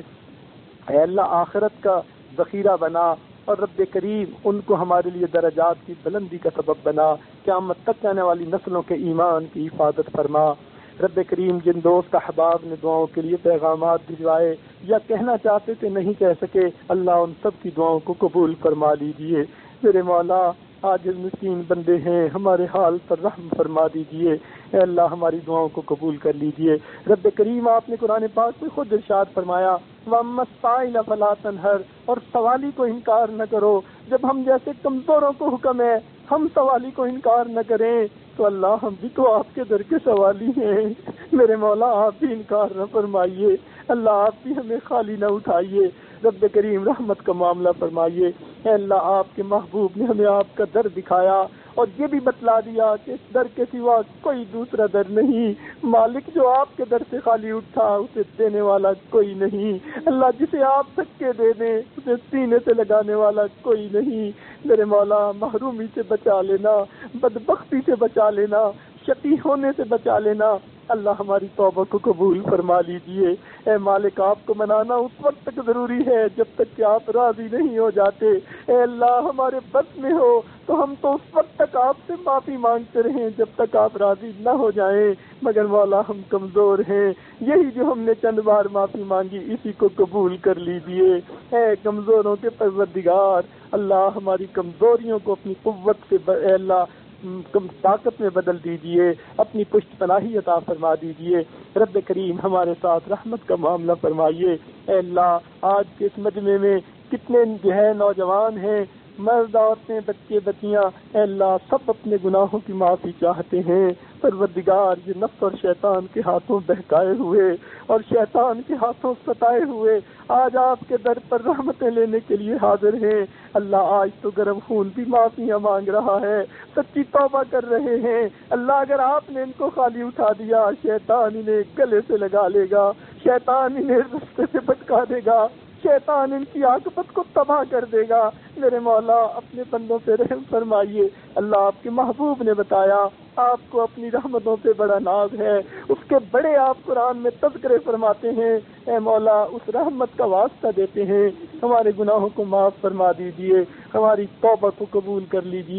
اے اللہ آخرت کا ذخیرہ بنا اور رب کریم ان کو ہمارے لیے درجات کی بلندی کا سبب بنا، قیامت تک آنے والی نسلوں کے ایمان کی حفاظت فرما۔ رب کریم جن دوست احباب نے دعاؤں کے لیے پیغامات بھجوائے یا کہنا چاہتے تھے نہیں کہہ سکے، اللہ ان سب کی دعاؤں کو قبول فرما لیجیے۔ میرے مولا آج مسکین بندے ہیں، ہمارے حال پر رحم فرما دیجیے، اے اللہ ہماری دعاؤں کو قبول کر لیجیے۔ رب کریم آپ نے قرآن پاک میں خود ارشاد فرمایا وَأَمَّا السَّائِلَ فَلَا تَنْهَرْ، اور سوالی کو انکار نہ کرو۔ جب ہم جیسے کمزوروں کو حکم ہے ہم سوالی کو انکار نہ کریں تو اللہ ہم بھی تو آپ کے در کے سوالی ہیں، میرے مولا آپ بھی انکار نہ فرمائیے، اللہ آپ بھی ہمیں خالی نہ اٹھائیے۔ رب کریم رحمت کا معاملہ فرمائیے، اے اللہ آپ کے محبوب نے ہمیں آپ کا در دکھایا اور یہ بھی بتلا دیا کہ اس در کے سوا کوئی دوسرا در نہیں، مالک جو آپ کے در سے خالی اٹھا اسے دینے والا کوئی نہیں، اللہ جسے آپ دھکے دے دیں اسے سینے سے لگانے والا کوئی نہیں۔ میرے مولا محرومی سے بچا لینا، بدبختی سے بچا لینا، شقی ہونے سے بچا لینا، اللہ ہماری توبہ کو قبول فرما لیجئے۔ اے مالک آپ کو منانا اس وقت تک ضروری ہے جب تک کہ آپ راضی نہیں ہو جاتے، اے اللہ ہمارے بس میں ہو تو ہم تو اس وقت تک آپ سے معافی مانگتے رہیں جب تک آپ راضی نہ ہو جائیں، مگر مولا ہم کمزور ہیں، یہی جو ہم نے چند بار معافی مانگی اسی کو قبول کر لیجئے۔ اے کمزوروں کے پروردگار اللہ ہماری کمزوریوں کو اپنی قوت سے اے اللہ کم طاقت میں بدل دیجئے، اپنی پشت پناہی عطا فرما دیجئے۔ رب کریم ہمارے ساتھ رحمت کا معاملہ فرمائیے۔ اے اللہ آج کے اس مجمع میں کتنے جو ہے نوجوان ہیں، مرد عورتیں بچے بچیاں، اے اللہ سب اپنے گناہوں کی معافی چاہتے ہیں، پروردگار یہ نفس اور شیطان کے ہاتھوں بہکائے ہوئے اور شیطان کے ہاتھوں ستائے ہوئے آج آپ کے در پر رحمتیں لینے کے لیے حاضر ہیں۔ اللہ آج تو گرم خون بھی معافیاں مانگ رہا ہے، سچی توبہ کر رہے ہیں، اللہ اگر آپ نے ان کو خالی اٹھا دیا شیطان انہیں گلے سے لگا لے گا، شیطان انہیں رستے سے بھٹکا دے گا، شیطان ان کی عاقبت کو تباہ کر دے گا۔ میرے مولا اپنے بندوں پہ رحم فرمائیے۔ اللہ آپ کے محبوب نے بتایا آپ کو اپنی رحمتوں پہ بڑا ناز ہے، اس کے بڑے آپ قرآن میں تذکرے فرماتے ہیں۔ اے مولا اس رحمت کا واسطہ دیتے ہیں، ہمارے گناہوں کو معاف فرما دیجئے، ہماری توبہ کو قبول کر لیجئے۔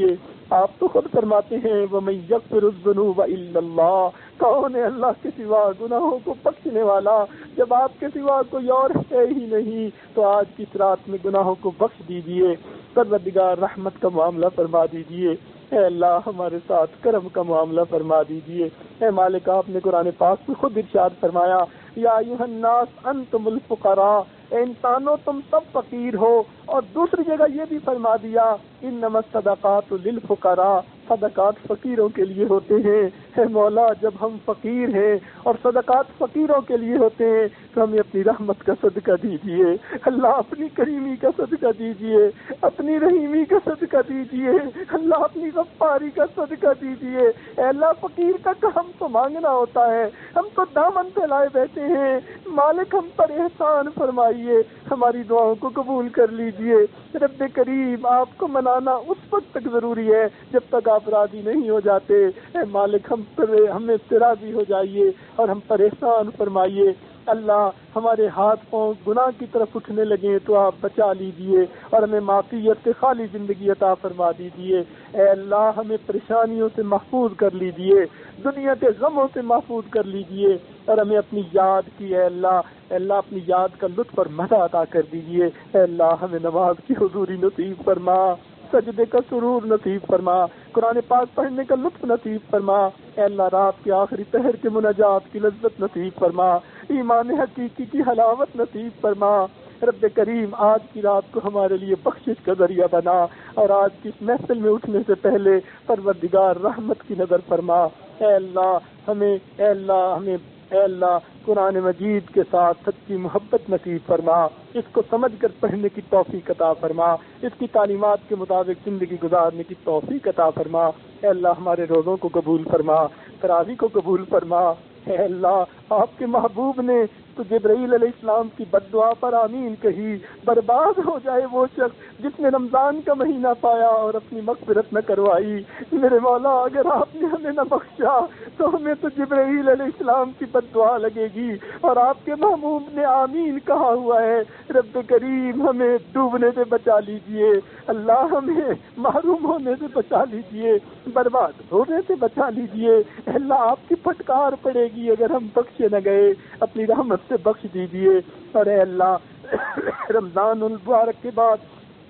آپ تو خود فرماتے ہیں وَمَن يَغْفِرُ الذُّنُوبَ إِلَّا اللَّهُ، کون ہے اللہ کے سوا گناہوں کو بخشنے والا؟ جب آپ کے سوا کوئی اور ہے ہی نہیں تو آج کی رات میں گناہوں کو بخش دیجئے، پروردگار رحمت کا معاملہ فرما دیجئے، اے اللہ ہمارے ساتھ کرم کا معاملہ فرما دیجئے۔ اے مالک، آپ نے قرآن پاک میں خود ارشاد فرمایا یا ایھا الناس انتم الفقراء، اے انسانوں تم سب فقیر ہو، اور دوسری جگہ یہ بھی فرما دیا انما الصدقات للفقراء، صدقات فقیروں کے لیے ہوتے ہیں۔ اے مولا، جب ہم فقیر ہیں اور صدقات فقیروں کے لیے ہوتے ہیں تو ہمیں اپنی رحمت کا صدقہ دیجیے، اللہ اپنی کریمی کا صدقہ دیجیے، اپنی رحیمی کا صدقہ دیجیے، اللہ اپنی غفاری کا صدقہ دیجیے۔ اے اللہ، فقیر کا کام تو مانگنا ہوتا ہے، ہم تو دامن پھیلائے بیٹھے ہیں، مالک ہم پر احسان فرمائیے، ہماری دعاؤں کو قبول کر لیجیے۔ رب کریم، آپ کو منانا اس وقت تک ضروری ہے جب تک آپ راضی نہیں ہو جاتے۔ اے مالک، ہم پر ہمیں سے راضی ہو جائیے اور ہم پر احسان فرمائیے۔ اللہ، ہمارے ہاتھ پاؤں گناہ کی طرف اٹھنے لگے تو آپ بچا لیجئے اور ہمیں معافیت سے خالی زندگی عطا فرما دیجئے۔ اے اللہ، ہمیں پریشانیوں سے محفوظ کر لیجئے، دنیا کے غموں سے محفوظ کر لیجئے، اور ہمیں اپنی یاد کی اے اللہ اے اللہ اپنی یاد کا لطف اور مزہ عطا کر دیجئے۔ اے اللہ، ہمیں نماز کی حضوری نصیب فرما، سجدے کا سرور نصیب فرما، قرآن پاک پڑھنے کا لطف نصیب فرما۔ اے اللہ، رات کے آخری پہر کے مناجات کی لذت نصیب فرما، ایمان حقیقی کی حلاوت نصیب فرما۔ رب کریم، آج کی رات کو ہمارے لیے بخشش کا ذریعہ بنا، اور آج کی اس محفل میں اٹھنے سے پہلے پروردگار رحمت کی نظر فرما۔ اے اللہ ہمیں اے اللہ ہمیں اے اللہ قرآن مجید کے ساتھ سچی محبت نصیب فرما، اس کو سمجھ کر پڑھنے کی توفیق عطا فرما، اس کی تعلیمات کے مطابق زندگی گزارنے کی توفیق عطا فرما۔ اے اللہ، ہمارے روزوں کو قبول فرما، تراویح کو قبول فرما۔ اے اللہ، آپ کے محبوب نے تو جبرائیل علیہ السلام کی بد دعا پر آمین کہی، برباد ہو جائے وہ شخص جس نے رمضان کا مہینہ پایا اور اپنی مغفرت نہ کروائی۔ میرے مولا، اگر آپ نے ہمیں نہ بخشا تو ہمیں تو جبرائیل علیہ السلام کی بد دعا لگے گی، اور آپ کے محبوب نے آمین کہا ہوا ہے۔ رب کریم، ہمیں ڈوبنے سے بچا لیجئے، اللہ ہمیں محروم ہونے سے بچا لیجئے، برباد ہونے سے بچا لیجئے۔ اللہ، آپ کی پھٹکار پڑے گی اگر ہم بخشے نہ گئے، اپنی رحمت سے بخش دیجئے۔ اور اے اللہ، رمضان المبارک کے بعد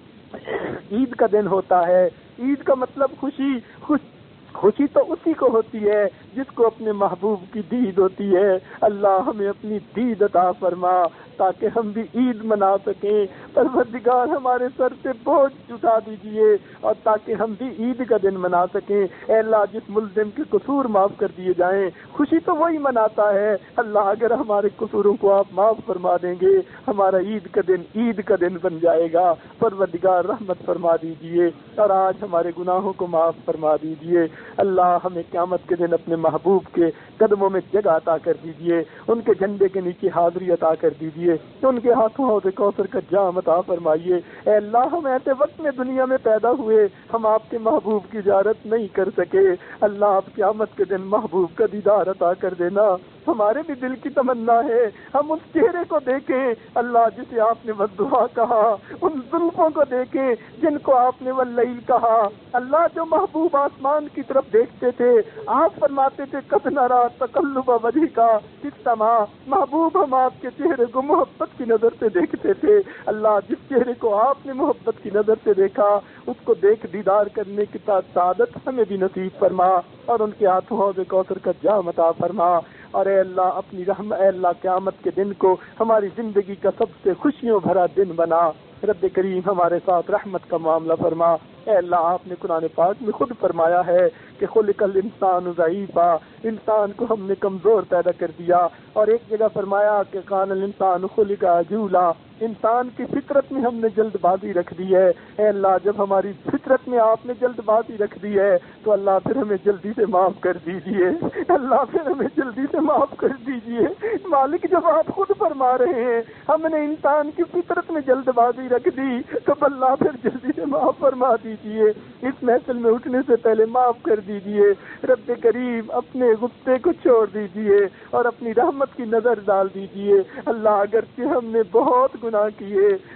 عید کا دن ہوتا ہے، عید کا مطلب خوشی خوش خوشی تو اسی کو ہوتی ہے جس کو اپنے محبوب کی دید ہوتی ہے۔ اللہ، ہمیں اپنی دید عطا فرما تاکہ ہم بھی عید منا سکیں۔ پروردگار، ہمارے سر سے بوجھ اٹھا دیجئے اور تاکہ ہم بھی عید کا دن منا سکیں۔ اے اللہ، جس ملزم کے قصور معاف کر دیے جائیں، خوشی تو وہی مناتا ہے۔ اللہ، اگر ہمارے قصوروں کو آپ معاف فرما دیں گے، ہمارا عید کا دن عید کا دن بن جائے گا۔ پروردگار رحمت فرما دیجئے اور آج ہمارے گناہوں کو معاف فرما دیجئے۔ اللہ، ہمیں قیامت کے دن اپنے محبوب کے قدموں میں جگہ عطا کر دیجئے، ان کے جھنڈے کے نیچے حاضری عطا کر دیجئے، ان کے ہاتھوں حوض کوثر کا جام عطا فرمائیے۔ اے اللہ، ہم ایسے وقت میں دنیا میں پیدا ہوئے ہم آپ کے محبوب کی زیارت نہیں کر سکے، اللہ آپ قیامت کے دن محبوب کا دیدار عطا کر دینا۔ ہمارے بھی دل کی تمنا ہے ہم اس چہرے کو دیکھیں اللہ جسے آپ نے والضحیٰ کہا، ان زلفوں کو دیکھیں جن کو آپ نے واللیل کہا۔ اللہ، جو محبوب آسمان کی طرف دیکھتے تھے، آپ فرماتے تھے قد نرى تقلب وجهك في السماء، محبوب ہم آپ کے چہرے کو محبت کی نظر سے دیکھتے تھے۔ اللہ، جس چہرے کو آپ نے محبت کی نظر سے دیکھا اس کو دیکھ دیدار کرنے کی سعادت ہمیں بھی نصیب فرما، اور ان کے ہاتھوں حوض کوثر کا جام عطا فرما۔ اور اے اللہ، اپنی رحم اے اللہ قیامت کے دن کو ہماری زندگی کا سب سے خوشیوں بھرا دن بنا۔ رب کریم، ہمارے ساتھ رحمت کا معاملہ فرما۔ اے اللہ، آپ نے قرآن پاک میں خود فرمایا ہے کہ خلق الانسان ضعیفا، انسان کو ہم نے کمزور پیدا کر دیا، اور ایک جگہ فرمایا کہ کان الانسان خلق عجولا، انسان کی فطرت میں ہم نے جلد بازی رکھ دی ہے۔ اے اللہ، جب ہماری فطرت میں آپ نے جلد بازی رکھ دی ہے تو اللہ پھر ہمیں جلدی سے معاف کر دیجئے، اللہ پھر ہمیں جلدی سے معاف کر دیجئے۔ مالک، جب آپ خود فرما رہے ہیں ہم نے انسان کی فطرت میں جلد بازی رکھ دی تو اللہ پھر جلدی سے معاف فرما دیجئے، اس محفل میں اٹھنے سے پہلے معاف کر دیجئے۔ رب کریم، اپنے غصے کو چھوڑ دیجئے اور اپنی رحمت کی نظر ڈال دیجئے۔ اللہ، اگرچہ ہم نے بہت گناہ کیے،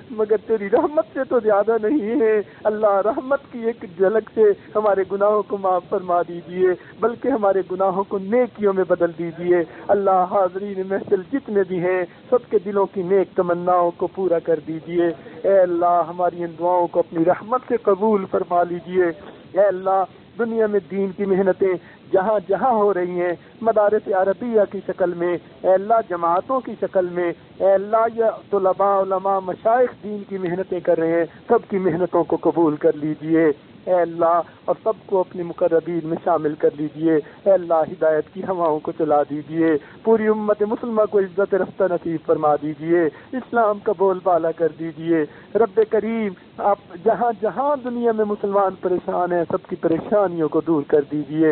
مگر تیری رحمت سے تو زیادہ نہیں ہے۔ اللہ رحمت کی ایک جھلک سے ہمارے گناہوں کو معاف فرما دیجیے، بلکہ ہمارے گناہوں کو نیکیوں میں بدل دیجیے۔ اللہ حاضرین محفل جتنے بھی ہیں سب کے دلوں کی نیک تمناؤں کو پورا کر دیجیے۔ اے اللہ ہماری ان دعاؤں کو اپنی رحمت سے قبول فرما لیجیے۔ اے اللہ دنیا میں دین کی محنتیں جہاں جہاں ہو رہی ہیں، مدارس عربیہ کی شکل میں، اے اللہ جماعتوں کی شکل میں، اے اللہ یہ طلباء علماء مشائخ دین کی محنتیں کر رہے ہیں، سب کی محنتوں کو قبول کر لیجئے اے اللہ، اور سب کو اپنے مقربین میں شامل کر لیجئے۔ اے اللہ ہدایت کی ہواؤں کو چلا دیجئے، پوری امت مسلمہ کو عزت رفتہ نصیب فرما دیجئے، اسلام کا بول بالا کر دیجئے۔ رب کریم آپ جہاں جہاں دنیا میں مسلمان پریشان ہیں سب کی پریشانیوں کو دور کر دیجئے۔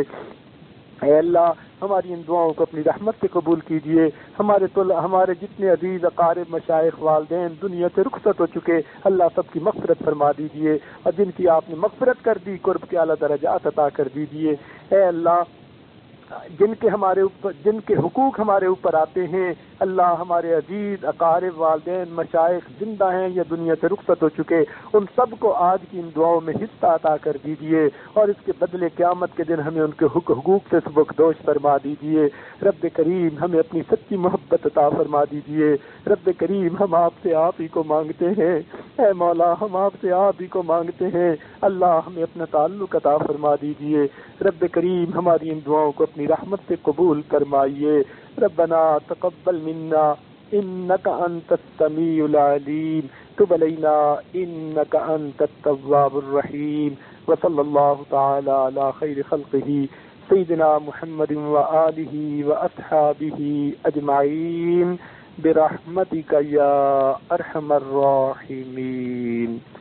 اے اللہ ہماری ان دعاؤں کو اپنی رحمت سے قبول کیجئے۔ ہمارے طل... ہمارے جتنے عزیز اقارب مشائخ والدین دنیا سے رخصت ہو چکے، اللہ سب کی مغفرت فرما دیجئے، اور جن کی آپ نے مغفرت کر دی قرب کے اعلیٰ درجات عطا کر دیجئے۔ اے اللہ جن کے ہمارے اوپر جن کے حقوق ہمارے اوپر آتے ہیں، اللہ ہمارے عزیز اقارب والدین مشائخ زندہ ہیں یا دنیا سے رخصت ہو چکے، ان سب کو آج کی ان دعاؤں میں حصہ عطا کر دیجئے، اور اس کے بدلے قیامت کے دن ہمیں ان کے حقوق سے سبکدوش فرما دیجئے۔ رب کریم ہمیں اپنی سچی محبت عطا فرما دیجئے۔ رب کریم ہم آپ سے آپ ہی کو مانگتے ہیں، اے مولا ہم آپ سے آپ ہی کو مانگتے ہیں، اللہ ہمیں اپنا تعلق عطا فرما دیجئے۔ رب کریم ہماری ان دعاؤں کو اپنی رحمت سے قبول فرمائیے۔ ربنا تقبل منا انك انت السميع العليم تب علينا انك انت التواب الرحيم وصلى الله تعالى على خير خلقه سيدنا محمد وآله وأصحابه أجمعين برحمتك يا أرحم الراحمين۔